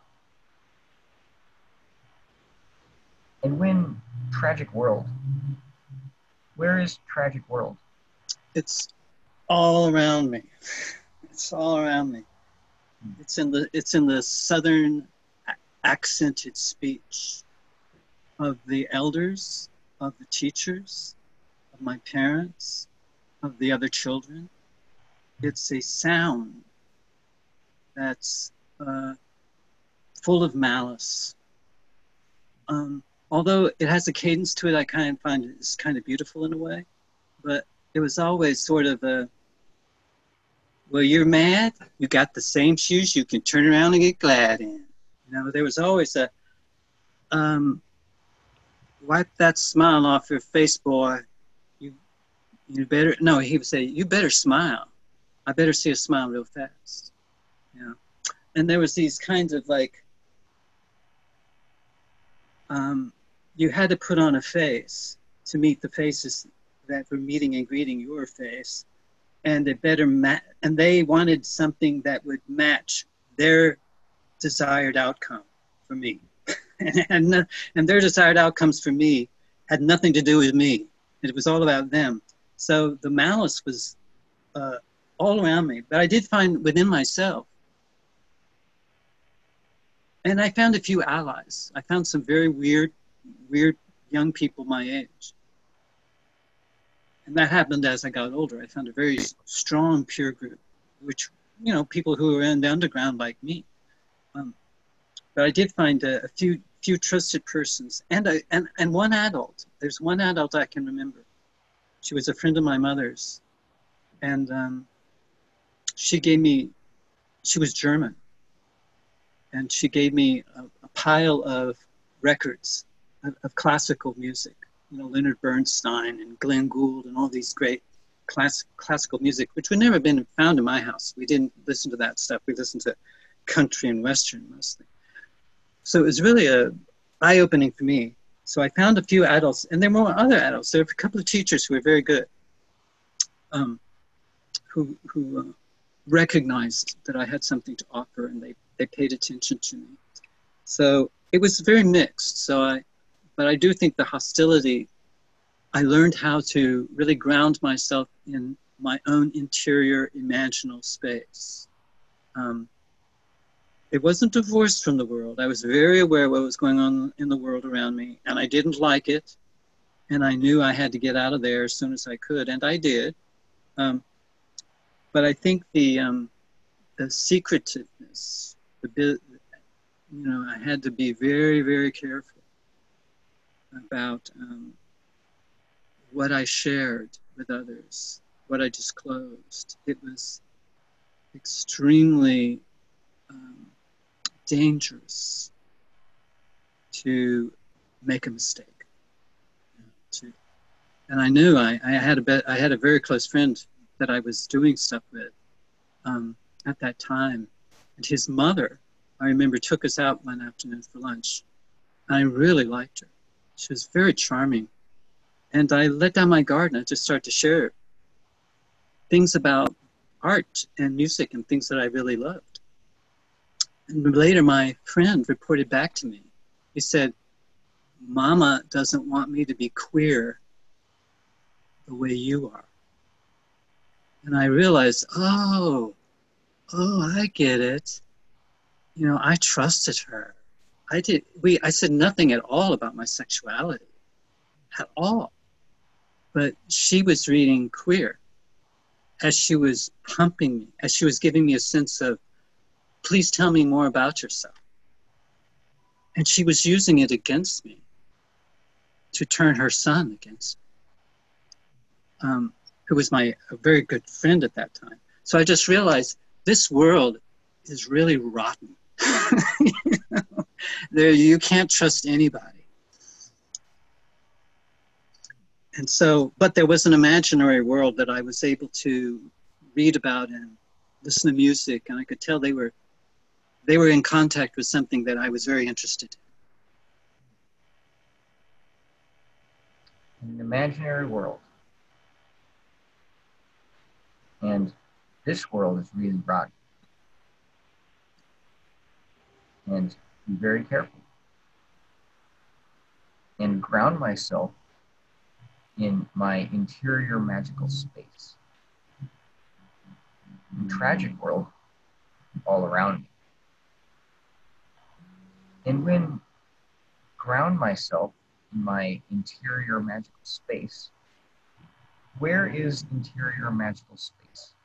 And when tragic world, where is tragic world? It's all around me. It's all around me. It's in the it's in the southern accented speech of the elders, of the teachers, of my parents, of the other children. It's a sound that's uh, full of malice. Um, although it has a cadence to it, I kind of find it's kind of beautiful in a way, but it was always sort of a, well, you're mad, you got the same shoes you can turn around and get glad in. You know, there was always a, um, wipe that smile off your face, boy. You, You better, no, he would say, you better smile. I better see a smile real fast. Yeah. And there was these kinds of like, um, you had to put on a face to meet the faces that were meeting and greeting your face. And it better ma- and they wanted something that would match their desired outcome for me. and, and, and their desired outcomes for me had nothing to do with me. It was all about them. So the malice was uh, all around me. But I did find within myself, and I found a few allies. I found some very weird, weird young people my age. And that happened as I got older. I found a very strong peer group, which, you know, people who were in the underground like me. Um, but I did find a, a few few trusted persons and, a, and, and one adult. There's one adult I can remember. She was a friend of my mother's. And um, she gave me, she was German. And she gave me a, a pile of records of, of classical music. You know, Leonard Bernstein and Glenn Gould and all these great class, classical music, which would never have been found in my house. We didn't listen to that stuff. We listened to country and Western mostly. So it was really a eye-opening for me. So I found a few adults, and there were more other adults. There were a couple of teachers who were very good, um, who, who uh, recognized that I had something to offer, and they, they paid attention to me. So it was very mixed. So I, but I do think the hostility, I learned how to really ground myself in my own interior imaginal space. Um, it wasn't divorced from the world. I was very aware of what was going on in the world around me, and I didn't like it. And I knew I had to get out of there as soon as I could, and I did. Um, but I think the, um, the secretiveness, the bit, you know, I had to be very, very careful about um, what I shared with others, what I disclosed. It was extremely um, dangerous to make a mistake. To, and I knew I, I had a be- I had a very close friend that I was doing stuff with um, at that time, and his mother, I remember, took us out one afternoon for lunch. I really liked her. She was very charming. And I let down my guard and I just started to share things about art and music and things that I really loved. And later my friend reported back to me. He said, Mama doesn't want me to be queer the way you are. And I realized, oh, oh, I get it. You know, I trusted her. I did, we, I said nothing at all about my sexuality, at all. But she was reading queer as she was pumping me, as she was giving me a sense of, please tell me more about yourself. And she was using it against me to turn her son against me, um, who was my a very good friend at that time. So I just realized this world is really rotten. You know? There, you can't trust anybody. And so, but there was an imaginary world that I was able to read about and listen to music, and I could tell they were, they were in contact with something that I was very interested in. An imaginary world. And this world is really rotten. And be very careful. And ground myself in my interior magical space. In tragic world all around me. And when ground myself in my interior magical space, where is interior magical space?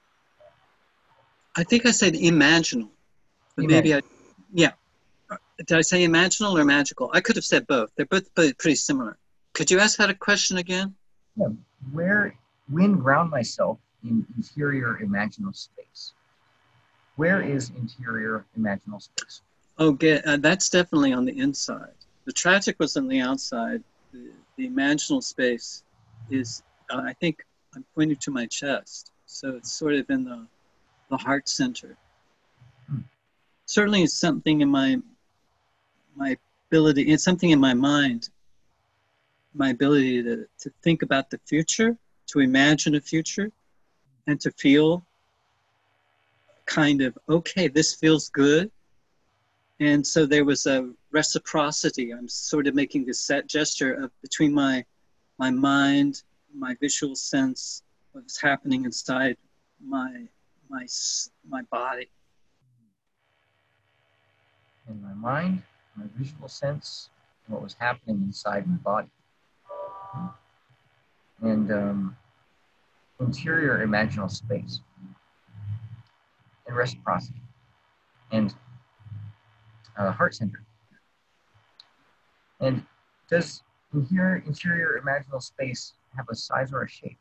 I think I said imaginal, but Imaginal. maybe I, yeah. Did I say imaginal or magical? I could have said both. They're both pretty similar. Could you ask that a question again? Yeah. Where, when ground myself in interior imaginal space, where is interior imaginal space? Oh, get, uh, that's definitely on the inside. The tragic was on the outside. The, the imaginal space is, uh, I think, I'm pointing to my chest. So it's sort of in the, the heart center. Hmm. Certainly it's something in my, my ability, it's something in my mind, my ability to, to think about the future, to imagine a future, and to feel kind of, okay, this feels good. And so there was a reciprocity. I'm sort of making this set gesture of between my, my mind, my visual sense of what's happening inside my, my, my body. In my mind, my visual sense, what was happening inside my body. And um, interior imaginal space. And reciprocity. And uh, heart center. And does interior, interior imaginal space have a size or a shape?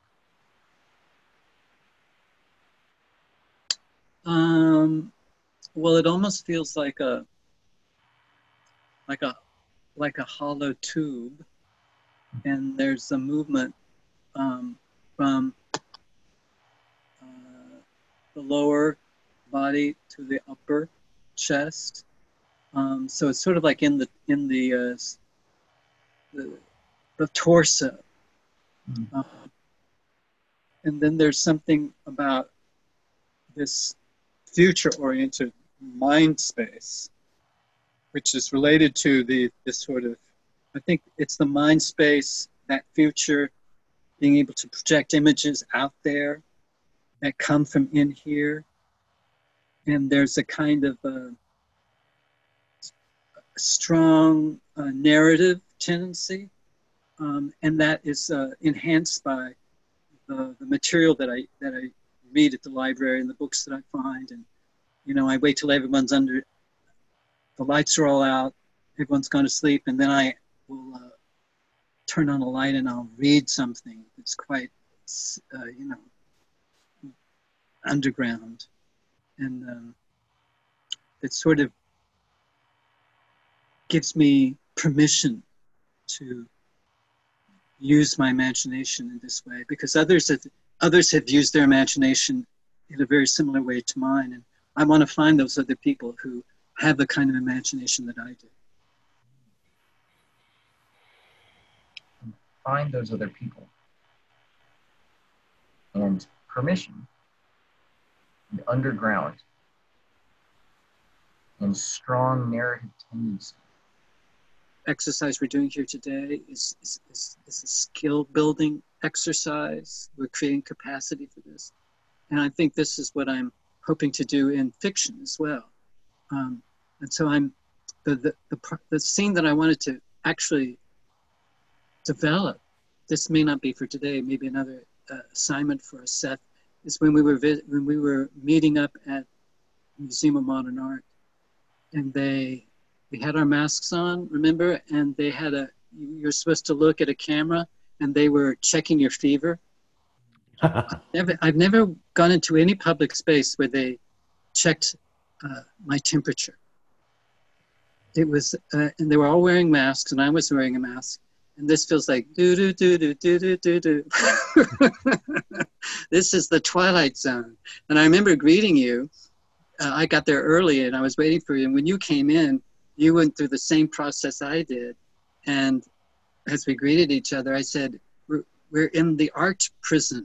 Um, well, it almost feels like a, like a, like a hollow tube, and there's a movement um, from uh, the lower body to the upper chest. Um, so it's sort of like in the in the uh, the, the torso, Mm. uh, and then there's something about this future-oriented mind space, which is related to the this sort of, I think it's the mind space, that future, being able to project images out there that come from in here. And there's a kind of a strong uh, narrative tendency, um, and that is uh, enhanced by the, the material that I that I read at the library and the books that I find. And you know, I wait till everyone's under, the lights are all out, everyone's gone to sleep, and then I will uh, turn on a light and I'll read something that's quite, uh, you know, underground, and um, it sort of gives me permission to use my imagination in this way, because others have, others have used their imagination in a very similar way to mine, and I want to find those other people who have the kind of imagination that I do. Find those other people. And permission, and underground, and strong narrative tendency. Exercise we're doing here today is, is, is, is a skill building exercise. We're creating capacity for this. And I think this is what I'm hoping to do in fiction as well. Um, and so I'm, the, the, the, the scene that I wanted to actually develop, this may not be for today, maybe another uh, assignment for us, Seth, is when we were when we were meeting up at Museum of Modern Art, and they we had our masks on, remember? And they had a, you're supposed to look at a camera, and they were checking your fever. I've, never, I've never gone into any public space where they checked uh, my temperature. It was, uh, and they were all wearing masks, and I was wearing a mask. And this feels like do do do do do do do do. This is the Twilight Zone. And I remember greeting you. Uh, I got there early, and I was waiting for you. And when you came in, you went through the same process I did. And as we greeted each other, I said, "We're we're in the art prison."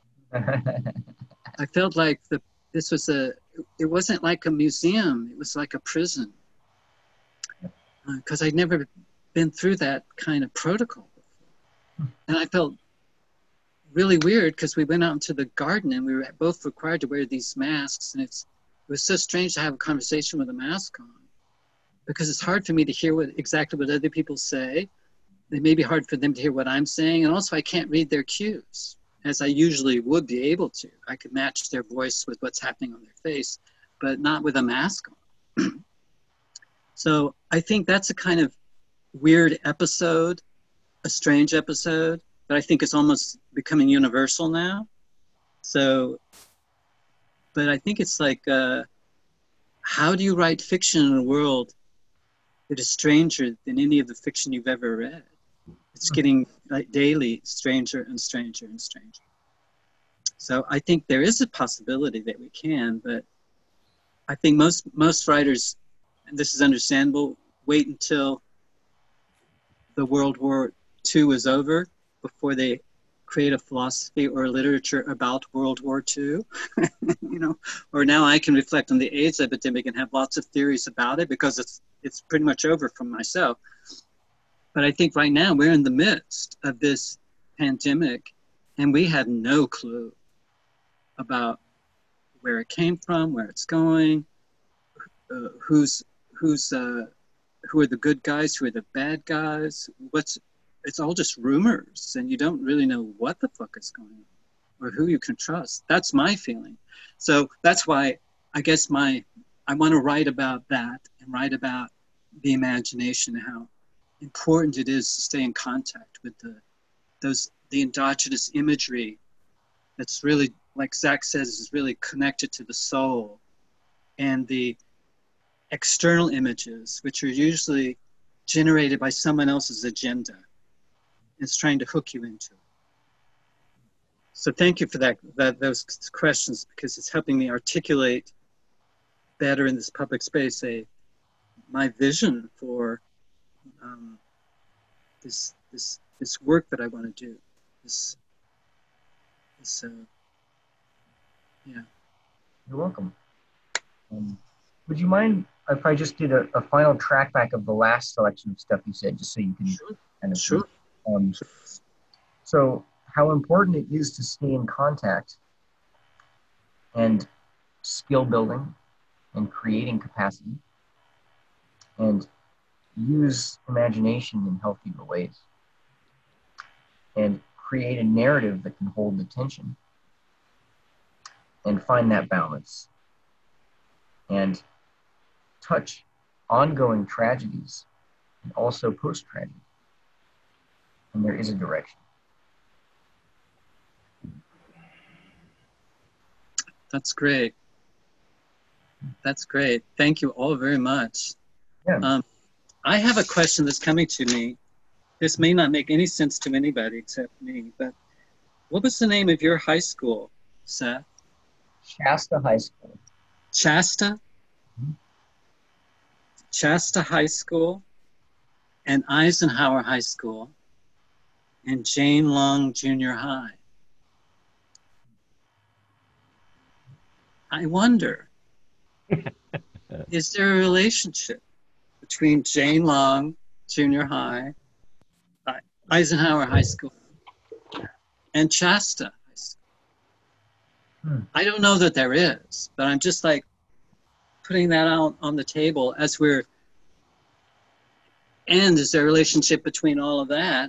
I felt like the this was a. It wasn't like a museum. It was like a prison. Because uh, I'd never been through that kind of protocol before. And I felt really weird because we went out into the garden and we were both required to wear these masks, and it's it was so strange to have a conversation with a mask on, because it's hard for me to hear what exactly what other people say. It may be hard for them to hear what I'm saying, and also I can't read their cues as I usually would be able to. I could match their voice with what's happening on their face, but not with a mask on. So I think that's a kind of weird episode, a strange episode, but I think it's almost becoming universal now. So, but I think it's like, uh, how do you write fiction in a world that is stranger than any of the fiction you've ever read? It's getting like daily stranger and stranger and stranger. So I think there is a possibility that we can, but I think most most writers, and this is understandable, wait until the World War Two is over before they create a philosophy or literature about World War Two. You know, or now I can reflect on the AIDS epidemic and have lots of theories about it because it's it's pretty much over for myself. But I think right now we're in the midst of this pandemic, and we have no clue about where it came from, where it's going, uh, who's who's uh, who are the good guys, who are the bad guys. What's it's all just rumors, and you don't really know what the fuck is going on or who you can trust. That's my feeling. So that's why I guess my I want to write about that and write about the imagination, how important it is to stay in contact with the those the endogenous imagery that's really, like Zach says, is really connected to the soul, and the external images, which are usually generated by someone else's agenda. It's trying to hook you into it. So thank you for that, that those questions, because it's helping me articulate better in this public space a my vision for um, this this this work that I want to do. This this uh, yeah. You're welcome. Um, would you mind if I just did a, a final track back of the last selection of stuff you said, just so you can Sure. kind of Sure. Um, so how important it is to stay in contact and skill building and creating capacity and use imagination in healthier ways and create a narrative that can hold attention and find that balance and touch ongoing tragedies and also post-tragedy. And there is a direction. That's great. That's great. Thank you all very much. Yeah. Um, I have a question that's coming to me. This may not make any sense to anybody except me, but what was the name of your high school, Seth? Shasta High School. Shasta? Mm-hmm. Shasta High School and Eisenhower High School and Jane Long Junior High. I wonder, is there a relationship between Jane Long Junior High, Eisenhower High School, and Shasta High School? Hmm. I don't know that there is, but I'm just like putting that out on the table as we're, and is there a relationship between all of that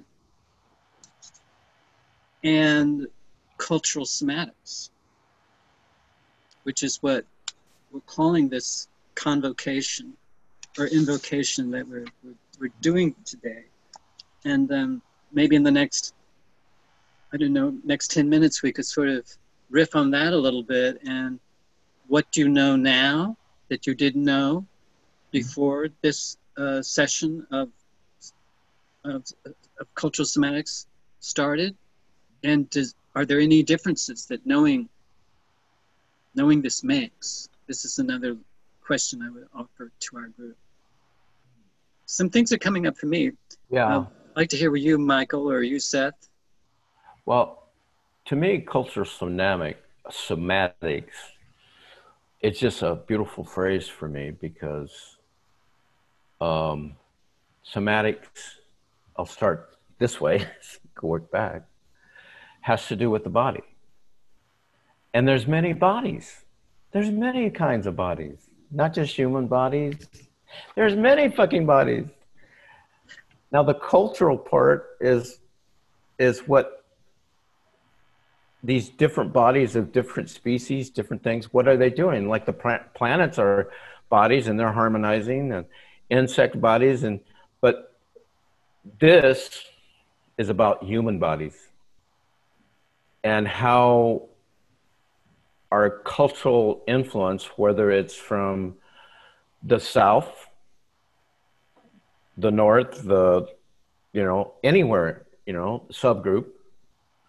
and cultural somatics, which is what we're calling this convocation or invocation that we're, we're, we're doing today. And um, maybe in the next, I don't know, next ten minutes, we could sort of riff on that a little bit. And what do you know now that you didn't know before this uh, session of, of, of cultural somatics started? And does, are there any differences that knowing knowing this makes? This is another question I would offer to our group. Some things are coming up for me. Yeah. Uh, I'd like to hear with you, Michael, or you, Seth. Well, to me, cultural somatic, somatics, it's just a beautiful phrase for me because um, somatics, I'll start this way, work back, has to do with the body. And there's many bodies. There's many kinds of bodies, not just human bodies. There's many fucking bodies. Now the cultural part is, is what these different bodies of different species, different things, what are they doing? Like the planets are bodies and they're harmonizing, and insect bodies, and but this is about human bodies and how our cultural influence, whether it's from the South, the North, the, you know, anywhere, you know, subgroup,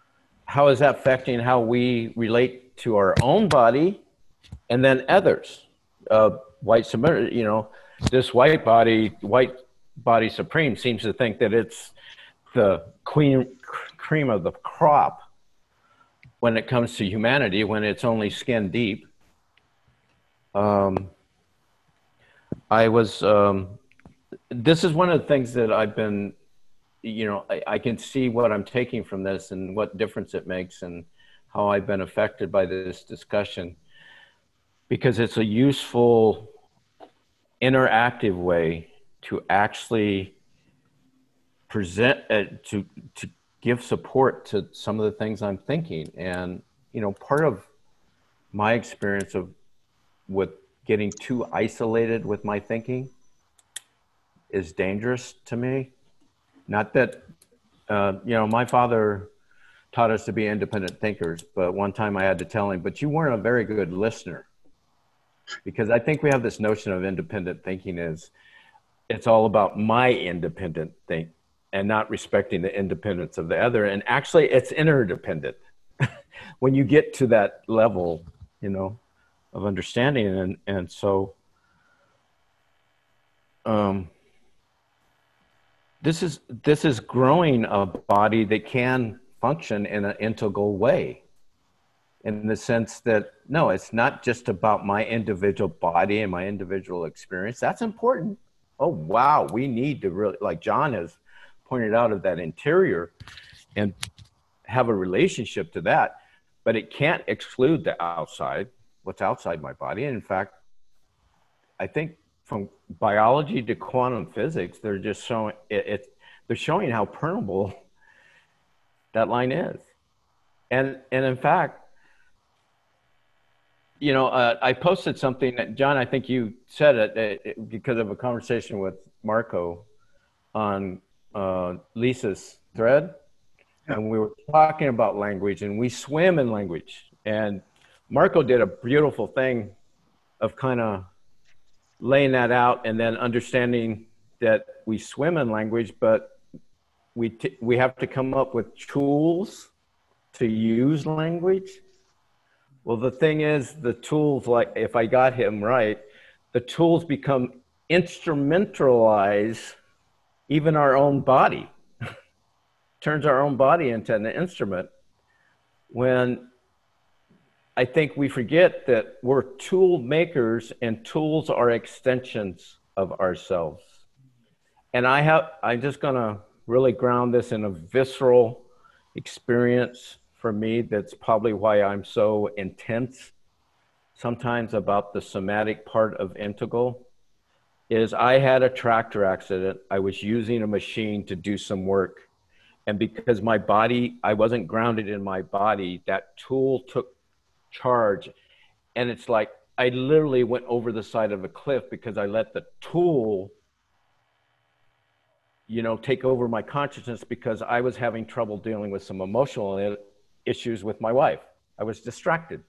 how is that affecting how we relate to our own body and then others? Uh, white supremacy, you know, this white body, white body supreme seems to think that it's the queen cream of the crop when it comes to humanity, when it's only skin deep. Um, I was, um, this is one of the things that I've been, you know, I, I can see what I'm taking from this and what difference it makes and how I've been affected by this discussion, because it's a useful, interactive way to actually present, uh, to, to give support to some of the things I'm thinking. And, you know, part of my experience of with getting too isolated with my thinking is dangerous to me. Not that, uh, you know, my father taught us to be independent thinkers, but one time I had to tell him, but you weren't a very good listener. Because I think we have this notion of independent thinking is it's all about my independent think and not respecting the independence of the other. And actually it's interdependent when you get to that level, you know, of understanding. And, and so, um, this is, this is growing a body that can function in an integral way, in the sense that, no, it's not just about my individual body and my individual experience. That's important. Oh, wow. We need to really, like John has pointed out, of that interior and have a relationship to that, but it can't exclude the outside, what's outside my body. And in fact, I think from biology to quantum physics, they're just showing it, it they're showing how permeable that line is. And, and in fact, you know, uh, I posted something that, John, I think you said it, it, it because of a conversation with Marco on uh, Lisa's thread. Yeah. And we were talking about language, and we swim in language. And Marco did a beautiful thing of kind of laying that out and then understanding that we swim in language, but we, t we have to come up with tools to use language. Well, the thing is, the tools, like if I got him right, the tools become instrumentalize even our own body, turns our own body into an instrument, when I think we forget that we're tool makers and tools are extensions of ourselves. And I have, I'm just gonna really ground this in a visceral experience for me. That's probably why I'm so intense sometimes about the somatic part of Integral, is I had a tractor accident. I was using a machine to do some work. And because my body, I wasn't grounded in my body, that tool took charge. And it's like, I literally went over the side of a cliff because I let the tool, you know, take over my consciousness, because I was having trouble dealing with some emotional issues with my wife. I was distracted.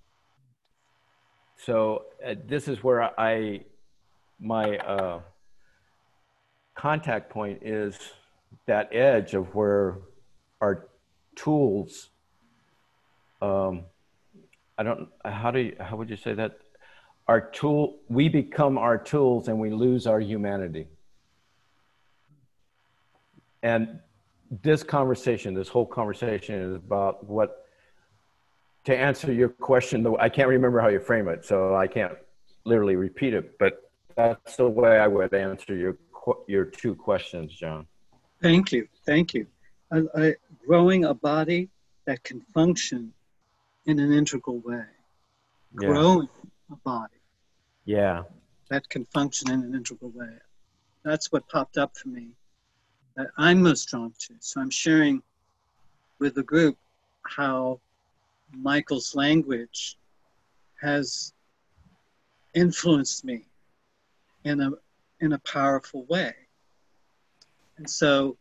So uh, this is where I, my uh, contact point is that edge of where our tools, um, I don't, how do you, how would you say that? Our tool, we become our tools and we lose our humanity. And this conversation, this whole conversation is about what, to answer your question, though I can't remember how you frame it, so I can't literally repeat it, but that's the way I would answer your, your two questions, John. Thank you, thank you. I, I, growing a body that can function in an integral way. Yeah. Growing a body. Yeah. That can function in an integral way. That's what popped up for me, that I'm most drawn to. So I'm sharing with the group how Michael's language has influenced me in a, in a powerful way. And so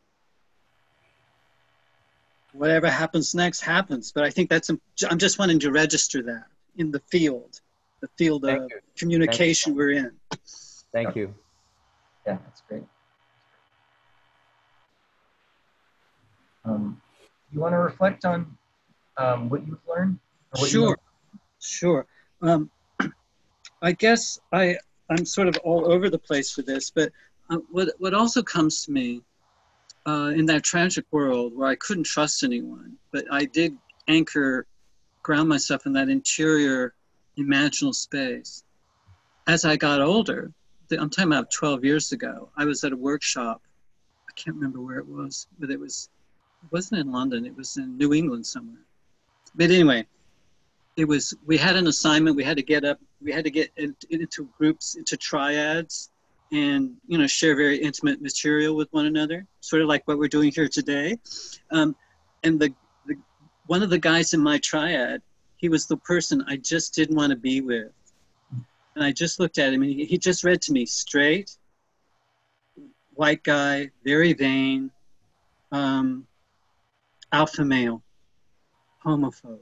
whatever happens next happens, but I think that's, I'm just wanting to register that in the field, the field Thank of you. communication we're in. Thank you. Yeah, that's great. Um, you want to reflect on um, what you've learned? Or what Sure, you sure. Um, I guess I, I'm sort of all over the place for this, but uh, what, what also comes to me uh, in that tragic world where I couldn't trust anyone, but I did anchor, ground myself in that interior imaginal space. As I got older, I'm talking about twelve years ago, I was at a workshop. I can't remember where it was, but it was, it wasn't in London, it was in New England somewhere. But anyway, it was, we had an assignment, we had to get up, we had to get in, into groups, into triads, and, you know, share very intimate material with one another, sort of like what we're doing here today. Um, and the, the one of the guys in my triad, he was the person I just didn't want to be with. And I just looked at him, and he, he just read to me, straight, white guy, very vain, um, alpha male, homophobe.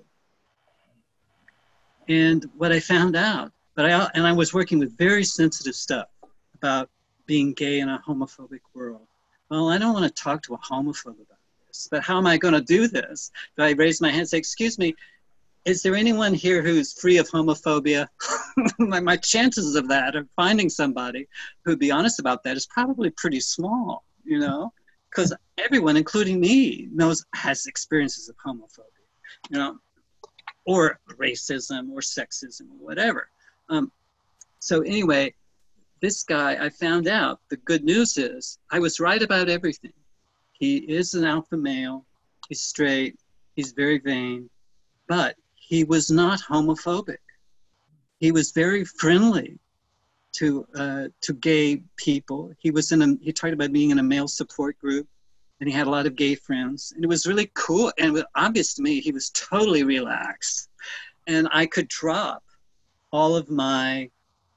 And what I found out, but I, and I was working with very sensitive stuff about being gay in a homophobic world. Well, I don't want to talk to a homophobe about this, but how am I going to do this? Do I raise my hand and say, excuse me, is there anyone here who's free of homophobia? my, my chances of that, of finding somebody who'd be honest about that, is probably pretty small, you know, because everyone, including me, knows, has experiences of homophobia, you know, or racism or sexism or whatever. Um, so anyway, this guy, I found out, the good news is I was right about everything. He is an alpha male, he's straight, he's very vain, but he was not homophobic. He was very friendly to uh, to gay people. He was in a, he talked about being in a male support group, and he had a lot of gay friends, and it was really cool. And it was obvious to me he was totally relaxed, and I could drop all of my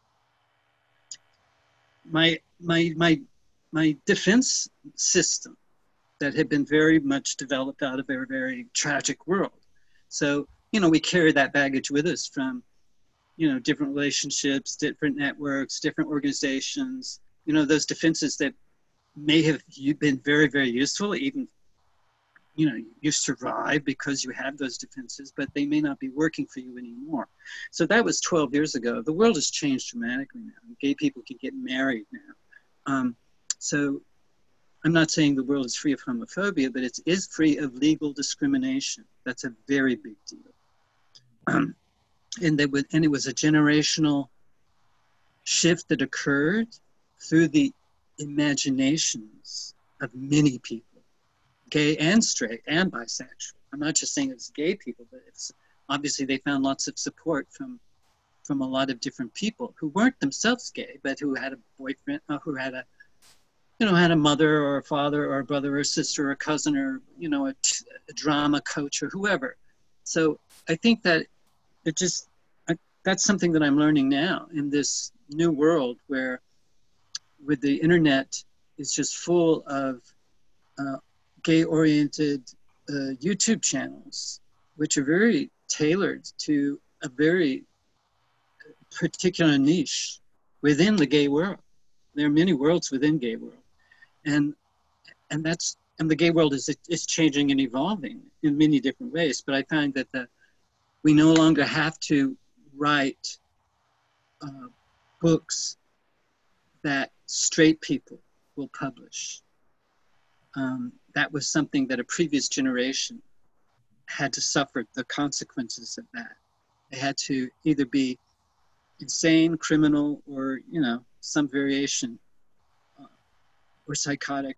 my my my my defense system that had been very much developed out of a very, very tragic world. So, you know, we carry that baggage with us from, you know, different relationships, different networks, different organizations, you know, those defenses that may have been very, very useful, even, you know, you survive because you have those defenses, but they may not be working for you anymore. So that was twelve years ago. The world has changed dramatically now. Gay people can get married now. Um, so I'm not saying the world is free of homophobia, but it is free of legal discrimination. That's a very big deal. Um, and, they would, and it was a generational shift that occurred through the imaginations of many people, gay and straight and bisexual. I'm not just saying it's gay people, but it's obviously they found lots of support from from a lot of different people who weren't themselves gay, but who had a boyfriend, uh, who had a, you know, had a mother or a father or a brother or a sister or a cousin or, you know, a, t a drama coach or whoever. So I think that it just, I, that's something that I'm learning now in this new world where with the internet is just full of uh, gay-oriented uh, YouTube channels, which are very tailored to a very particular niche within the gay world. There are many worlds within gay world. And and that's and the gay world is is changing and evolving in many different ways. But I find that the, we no longer have to write uh, books that straight people will publish. Um, that was something that a previous generation had to suffer the consequences of that. They had to either be insane, criminal, or, you know, some variation uh, or psychotic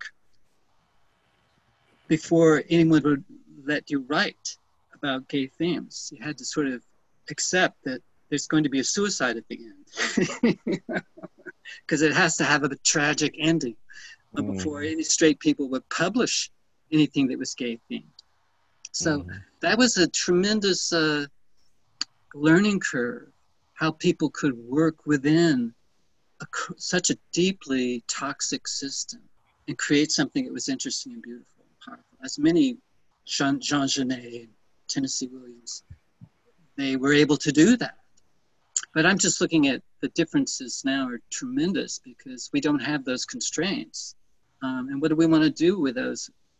before anyone would let you write about gay themes. You had to sort of accept that there's going to be a suicide at the end because it has to have a tragic ending uh, mm. before any straight people would publish anything that was gay themed. So mm. that was a tremendous uh, learning curve, how people could work within a, such a deeply toxic system and create something that was interesting and beautiful and powerful. As many, Jean, Jean Genet, Tennessee Williams, they were able to do that. But I'm just looking at the differences now are tremendous because we don't have those constraints. Um, and what do we want to do with those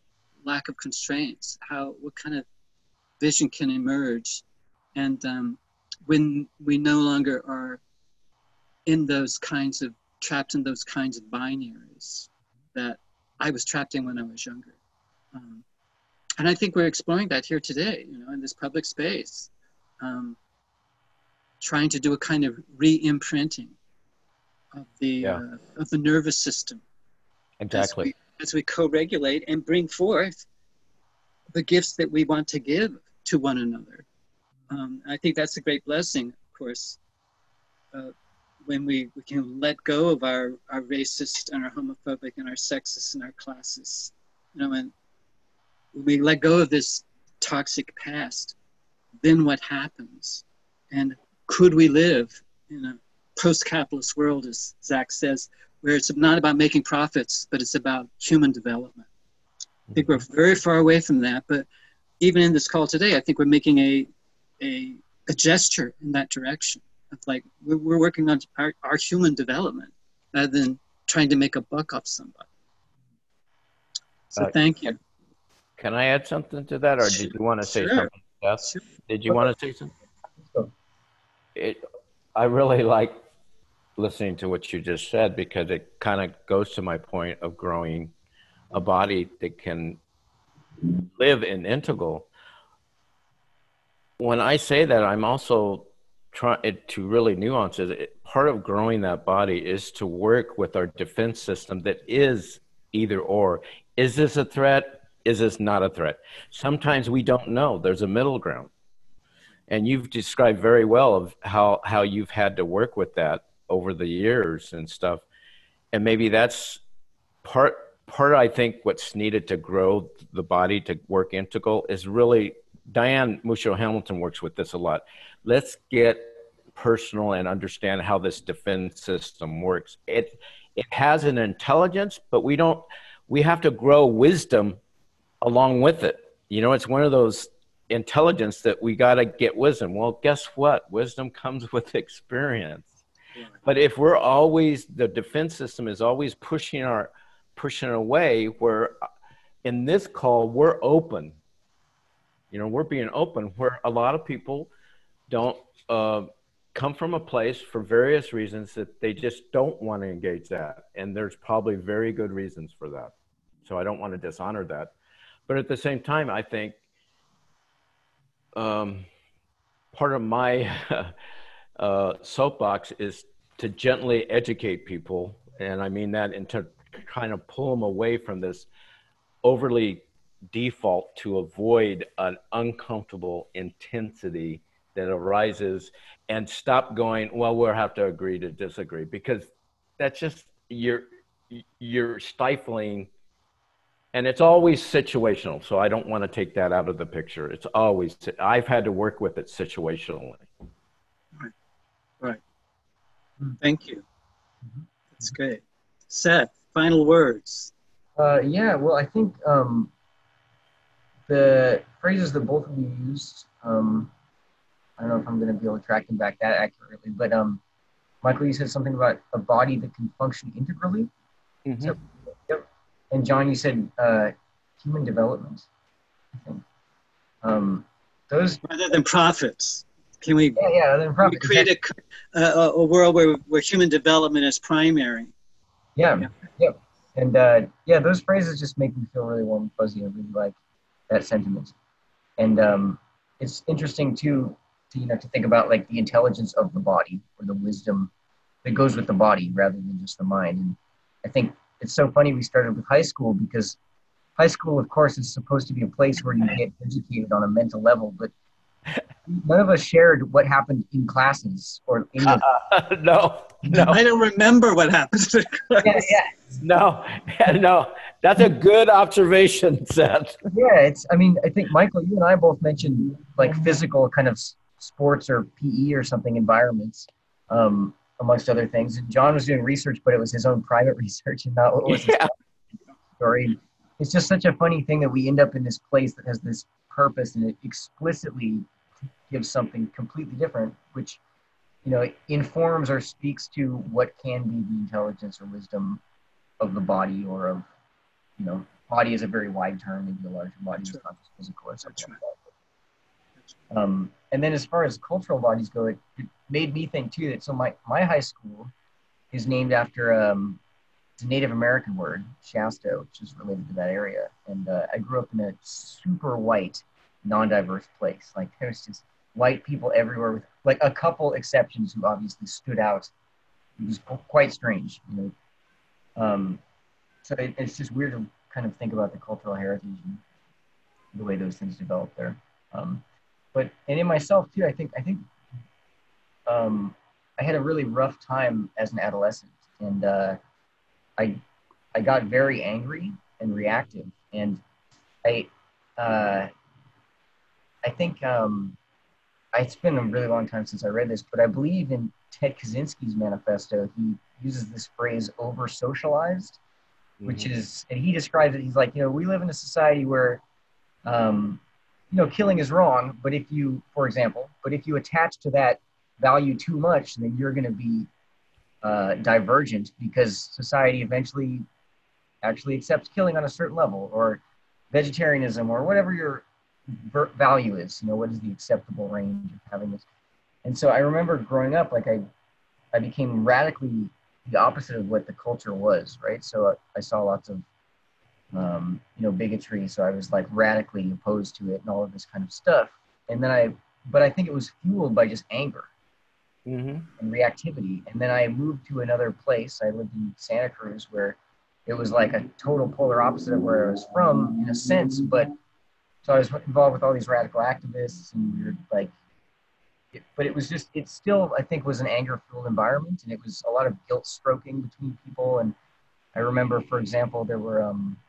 lack of constraints, how what kind of vision can emerge, and um, when we no longer are in those kinds of trapped in those kinds of binaries that I was trapped in when I was younger. Um, and I think we're exploring that here today, you know, in this public space, um, trying to do a kind of re-imprinting of the Yeah. uh, of the nervous system Exactly. as we, as we co-regulate and bring forth the gifts that we want to give to one another. Um, I think that's a great blessing, of course, uh, when we, we can let go of our, our racist and our homophobic and our sexist and our classist, you know, and we let go of this toxic past, then what happens? And could we live in a post-capitalist world, as Zach says, where it's not about making profits, but it's about human development? I think we're very far away from that, but even in this call today, I think we're making a a, a gesture in that direction. Of like, we're, we're working on our, our human development rather than trying to make a buck off somebody. So Uh, thank you. Can I add something to that, or did you want to say Sure. something, Seth? Sure. Did you want to say something? Sure. It, I really like listening to what you just said, because it kind of goes to my point of growing a body that can live in integral. When I say that, I'm also trying to really nuance it. Part of growing that body is to work with our defense system that is either or. Is this a threat? Is this not a threat? Sometimes we don't know. There's a middle ground. And you've described very well of how, how you've had to work with that over the years and stuff. And maybe that's part, part I think what's needed to grow the body to work integral is really, Diane Musho Hamilton works with this a lot. Let's get personal and understand how this defense system works. It, it has an intelligence, but we don't, we have to grow wisdom along with it. You know, it's one of those intelligence that we got to get wisdom. Well, guess what? Wisdom comes with experience. But if we're always, the defense system is always pushing our, pushing away, where in this call, we're open. You know, we're being open, where a lot of people don't uh, come from a place for various reasons that they just don't want to engage that. And there's probably very good reasons for that. So I don't want to dishonor that. But at the same time, I think um, part of my uh, soapbox is to gently educate people. And I mean that, and to kind of pull them away from this overly default to avoid an uncomfortable intensity that arises, and stop going, well, we'll have to agree to disagree, because that's just, you're, you're stifling. And it's always situational. So I don't want to take that out of the picture. It's always, I've had to work with it situationally. Right. Right. Thank you. That's great. Seth, final words. Uh, yeah, well, I think um, the phrases that both of you used, um, I don't know if I'm going to be able to track them back that accurately, but um, Michael, you said something about a body that can function integrally. Mm-hmm. So, yep. And John, you said uh, human development, I think. Um, those rather than profits. Can we, yeah, yeah, rather than profits, we create a, a, a world where, where human development is primary? Yeah, yeah. Yep. And uh, yeah, those phrases just make me feel really warm and fuzzy. I really like that sentiment. And um, it's interesting too, to, you know, to think about like the intelligence of the body, or the wisdom that goes with the body rather than just the mind. And I think it's so funny we started with high school, because high school, of course, is supposed to be a place where you get educated on a mental level, but none of us shared what happened in classes or in the... uh, no, no. I don't remember what happened. yeah, yeah. No, no. That's a good observation, Seth. Yeah, it's, I mean, I think, Michael, you and I both mentioned like physical kind of sports or P E or something environments, um, amongst other things. And John was doing research, but it was his own private research and not what was yeah. his story. It's just such a funny thing that we end up in this place that has this purpose, and it explicitly gives something completely different, which, you know, informs or speaks to what can be the intelligence or wisdom of the body, or of, you know, body is a very wide term, maybe a larger body is not just physical or something like that. Um, and then as far as cultural bodies go, it, it made me think too that so my, my high school is named after um, it's a Native American word, Shasta, which is related to that area. And uh, I grew up in a super white, non-diverse place. Like there's just white people everywhere with like a couple exceptions who obviously stood out. It was quite strange, you know. Um, so it, it's just weird to kind of think about the cultural heritage and the way those things develop there. Um, but and in myself too, I think I think um, I had a really rough time as an adolescent, and uh, I I got very angry and reactive, and I uh, I think um, it's been a really long time since I read this, but I believe in Ted Kaczynski's manifesto, he uses this phrase "over socialized," mm-hmm. which is, and he describes it. He's like, you know, we live in a society where, um, you know, killing is wrong, but if you, for example, but if you attach to that value too much, then you're going to be uh, divergent because society eventually actually accepts killing on a certain level, or vegetarianism, or whatever your value is. You know, what is the acceptable range of having this? And so I remember growing up, like I, I became radically the opposite of what the culture was, right? So I, I saw lots of, um, you know, bigotry. So I was like radically opposed to it and all of this kind of stuff. And then I, but I think it was fueled by just anger mm-hmm. and reactivity. And then I moved to another place. I lived in Santa Cruz, where it was like a total polar opposite of where I was from in a sense. But so I was involved with all these radical activists, and we were like, it, but it was just, it still, I think, was an anger-fueled environment, and it was a lot of guilt-stroking between people. And I remember, for example, there were um,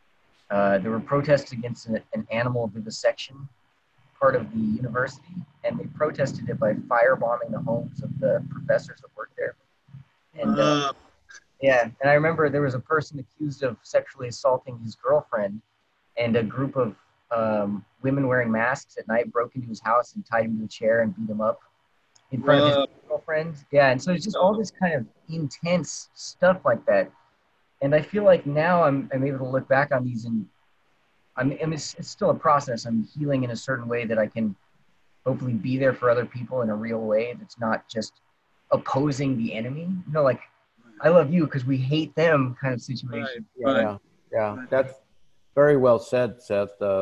uh, there were protests against an, an animal vivisection part of the university, and they protested it by firebombing the homes of the professors that worked there. And uh, yeah, and I remember there was a person accused of sexually assaulting his girlfriend, and a group of um, women wearing masks at night broke into his house and tied him to a chair and beat him up in front uh, of his girlfriend. Yeah, and so it's just all this kind of intense stuff like that. And I feel like now I'm I'm able to look back on these, and I'm, I mean, it's, it's still a process. I'm healing in a certain way that I can hopefully be there for other people in a real way that's not just opposing the enemy. You know, like, I love you because we hate them kind of situation. Right, right. Yeah, yeah, that's very well said, Seth. Uh,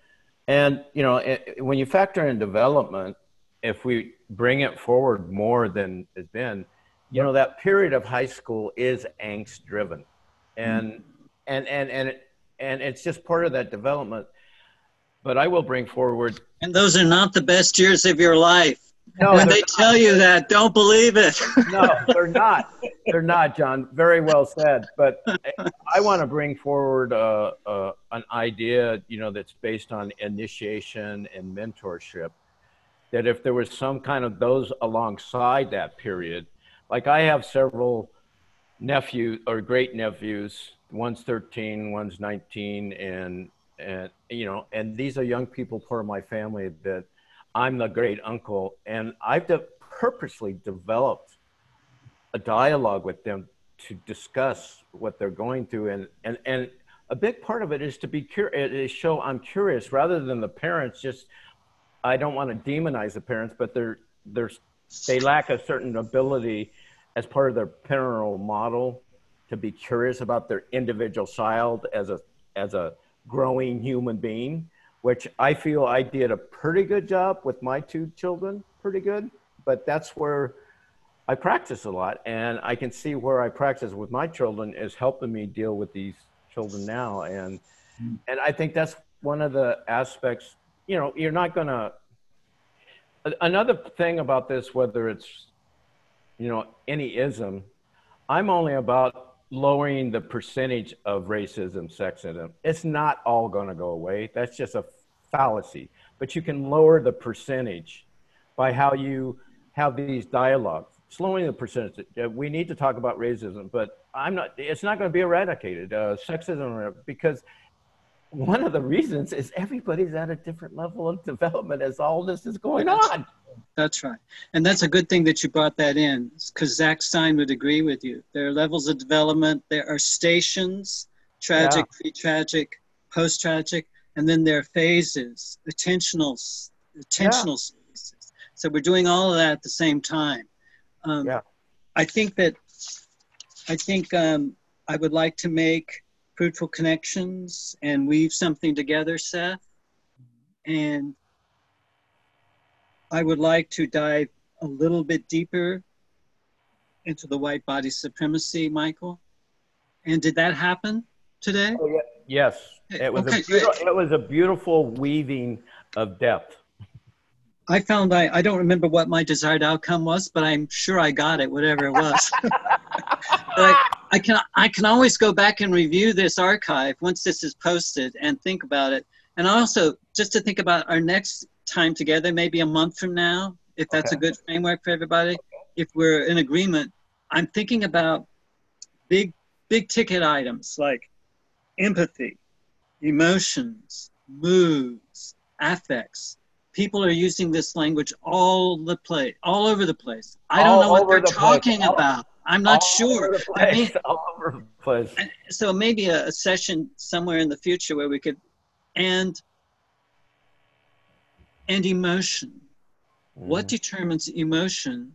and, you know, it, when you factor in development, if we bring it forward more than has been, you know, that period of high school is angst driven. And, mm-hmm. and, and, and, it, and it's just part of that development. But I will bring forward. And those are not the best years of your life. No, when they not. tell you that, don't believe it. No, they're not. They're not, John. Very well said. But I, I want to bring forward uh, uh, an idea, you know, that's based on initiation and mentorship. That if there was some kind of those alongside that period, like I have several nephews or great nephews. One's thirteen, one's nineteen, and and you know, and these are young people, part of my family that. I'm the great uncle, and I've de- purposely developed a dialogue with them to discuss what they're going through. And, and, and a big part of it is to be curious, is show I'm curious rather than the parents just, I don't want to demonize the parents, but they're, they're, they lack a certain ability as part of their parental model to be curious about their individual child as a, as a growing human being. Which I feel I did a pretty good job with my two children, pretty good. But that's where I practice a lot. And I can see where I practice with my children is helping me deal with these children now. And and I think that's one of the aspects, you know, you're not going to, another thing about this, whether it's, you know, any ism, I'm only about lowering the percentage of racism, sexism. It's not all going to go away. That's just a fallacy. But you can lower the percentage by how you have these dialogues. Slowing the percentage. We need to talk about racism, but I'm not. It's not going to be eradicated. Uh, sexism, because one of the reasons is everybody's at a different level of development as all this is going on. That's right. And that's a good thing that you brought that in, because Zach Stein would agree with you. There are levels of development. There are stations tragic, yeah. pre-tragic, post-tragic, and then there are phases, attentional, attentional yeah. spaces. So we're doing all of that at the same time. Um, yeah. I think that, I think um, I would like to make fruitful connections and weave something together, Seth. And I would like to dive a little bit deeper into the white body supremacy, Michael. And did that happen today? Oh, yeah. Yes, it was, okay, a beautiful, it was a beautiful weaving of depth. I found I, I don't remember what my desired outcome was, but I'm sure I got it, whatever it was. But I, I, can, I can always go back and review this archive once this is posted and think about it. And also, just to think about our next time together, maybe a month from now, if that's okay. a good framework for everybody, okay. if we're in agreement, I'm thinking about big, big ticket items like empathy, emotions, moods, affects. People are using this language all the place, all over the place. I don't all know what they're the talking place. about. I'm not all sure. Over the place. I mean, all over the place. So maybe a, a session somewhere in the future where we could, and and emotion. Mm. What determines emotion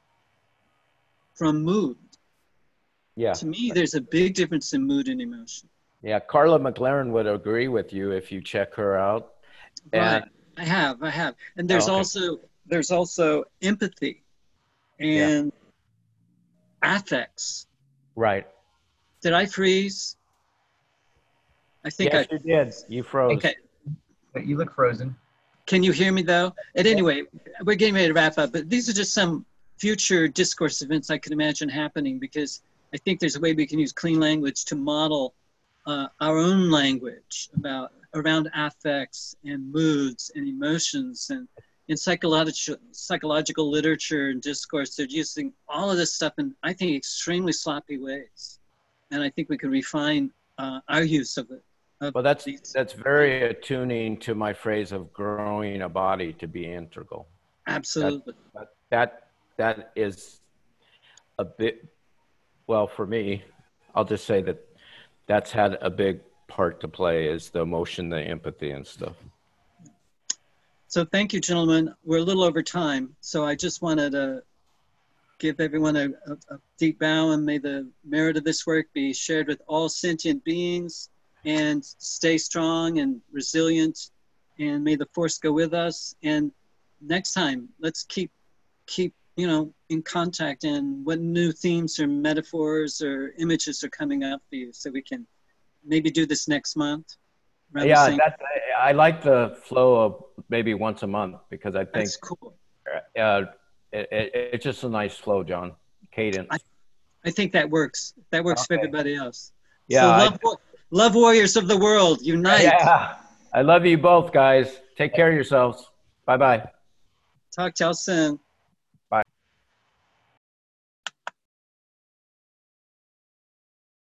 from mood? Yeah. To me, there's a big difference in mood and emotion. Yeah, Carla McLaren would agree with you if you check her out. Right. And I have, I have. And there's oh, okay. also there's also empathy and yeah. affects. Right. Did I freeze? I think yes, I you did. You froze. Okay. You look frozen. Can you hear me though? At any rate, we're getting ready to wrap up, but these are just some future discourse events I can imagine happening, because I think there's a way we can use clean language to model uh, our own language about around affects and moods and emotions. And in psychological psychological literature and discourse, they're using all of this stuff in, I think, extremely sloppy ways. And I think we could refine uh, our use of it. Of well, that's these. that's very attuning to my phrase of growing a body to be integral. Absolutely. That that, that is a bit, well, for me, I'll just say that that's had a big part to play, is the emotion, the empathy and stuff. So thank you, gentlemen. We're a little over time. So I just wanted to give everyone a, a, a deep bow, and may the merit of this work be shared with all sentient beings, and stay strong and resilient, and may the force go with us. And next time, let's keep, keep, you know, in contact, and what new themes or metaphors or images are coming up for you, so we can maybe do this next month. Yeah, that's, I, I like the flow of maybe once a month, because I think that's cool. Uh, it, it, it's just a nice flow, John. Cadence. I, I think that works. That works okay. for everybody else. Yeah. So I, love, love warriors of the world, unite. Yeah. I love you both, guys. Take care of yourselves. Bye-bye. Talk to y'all soon.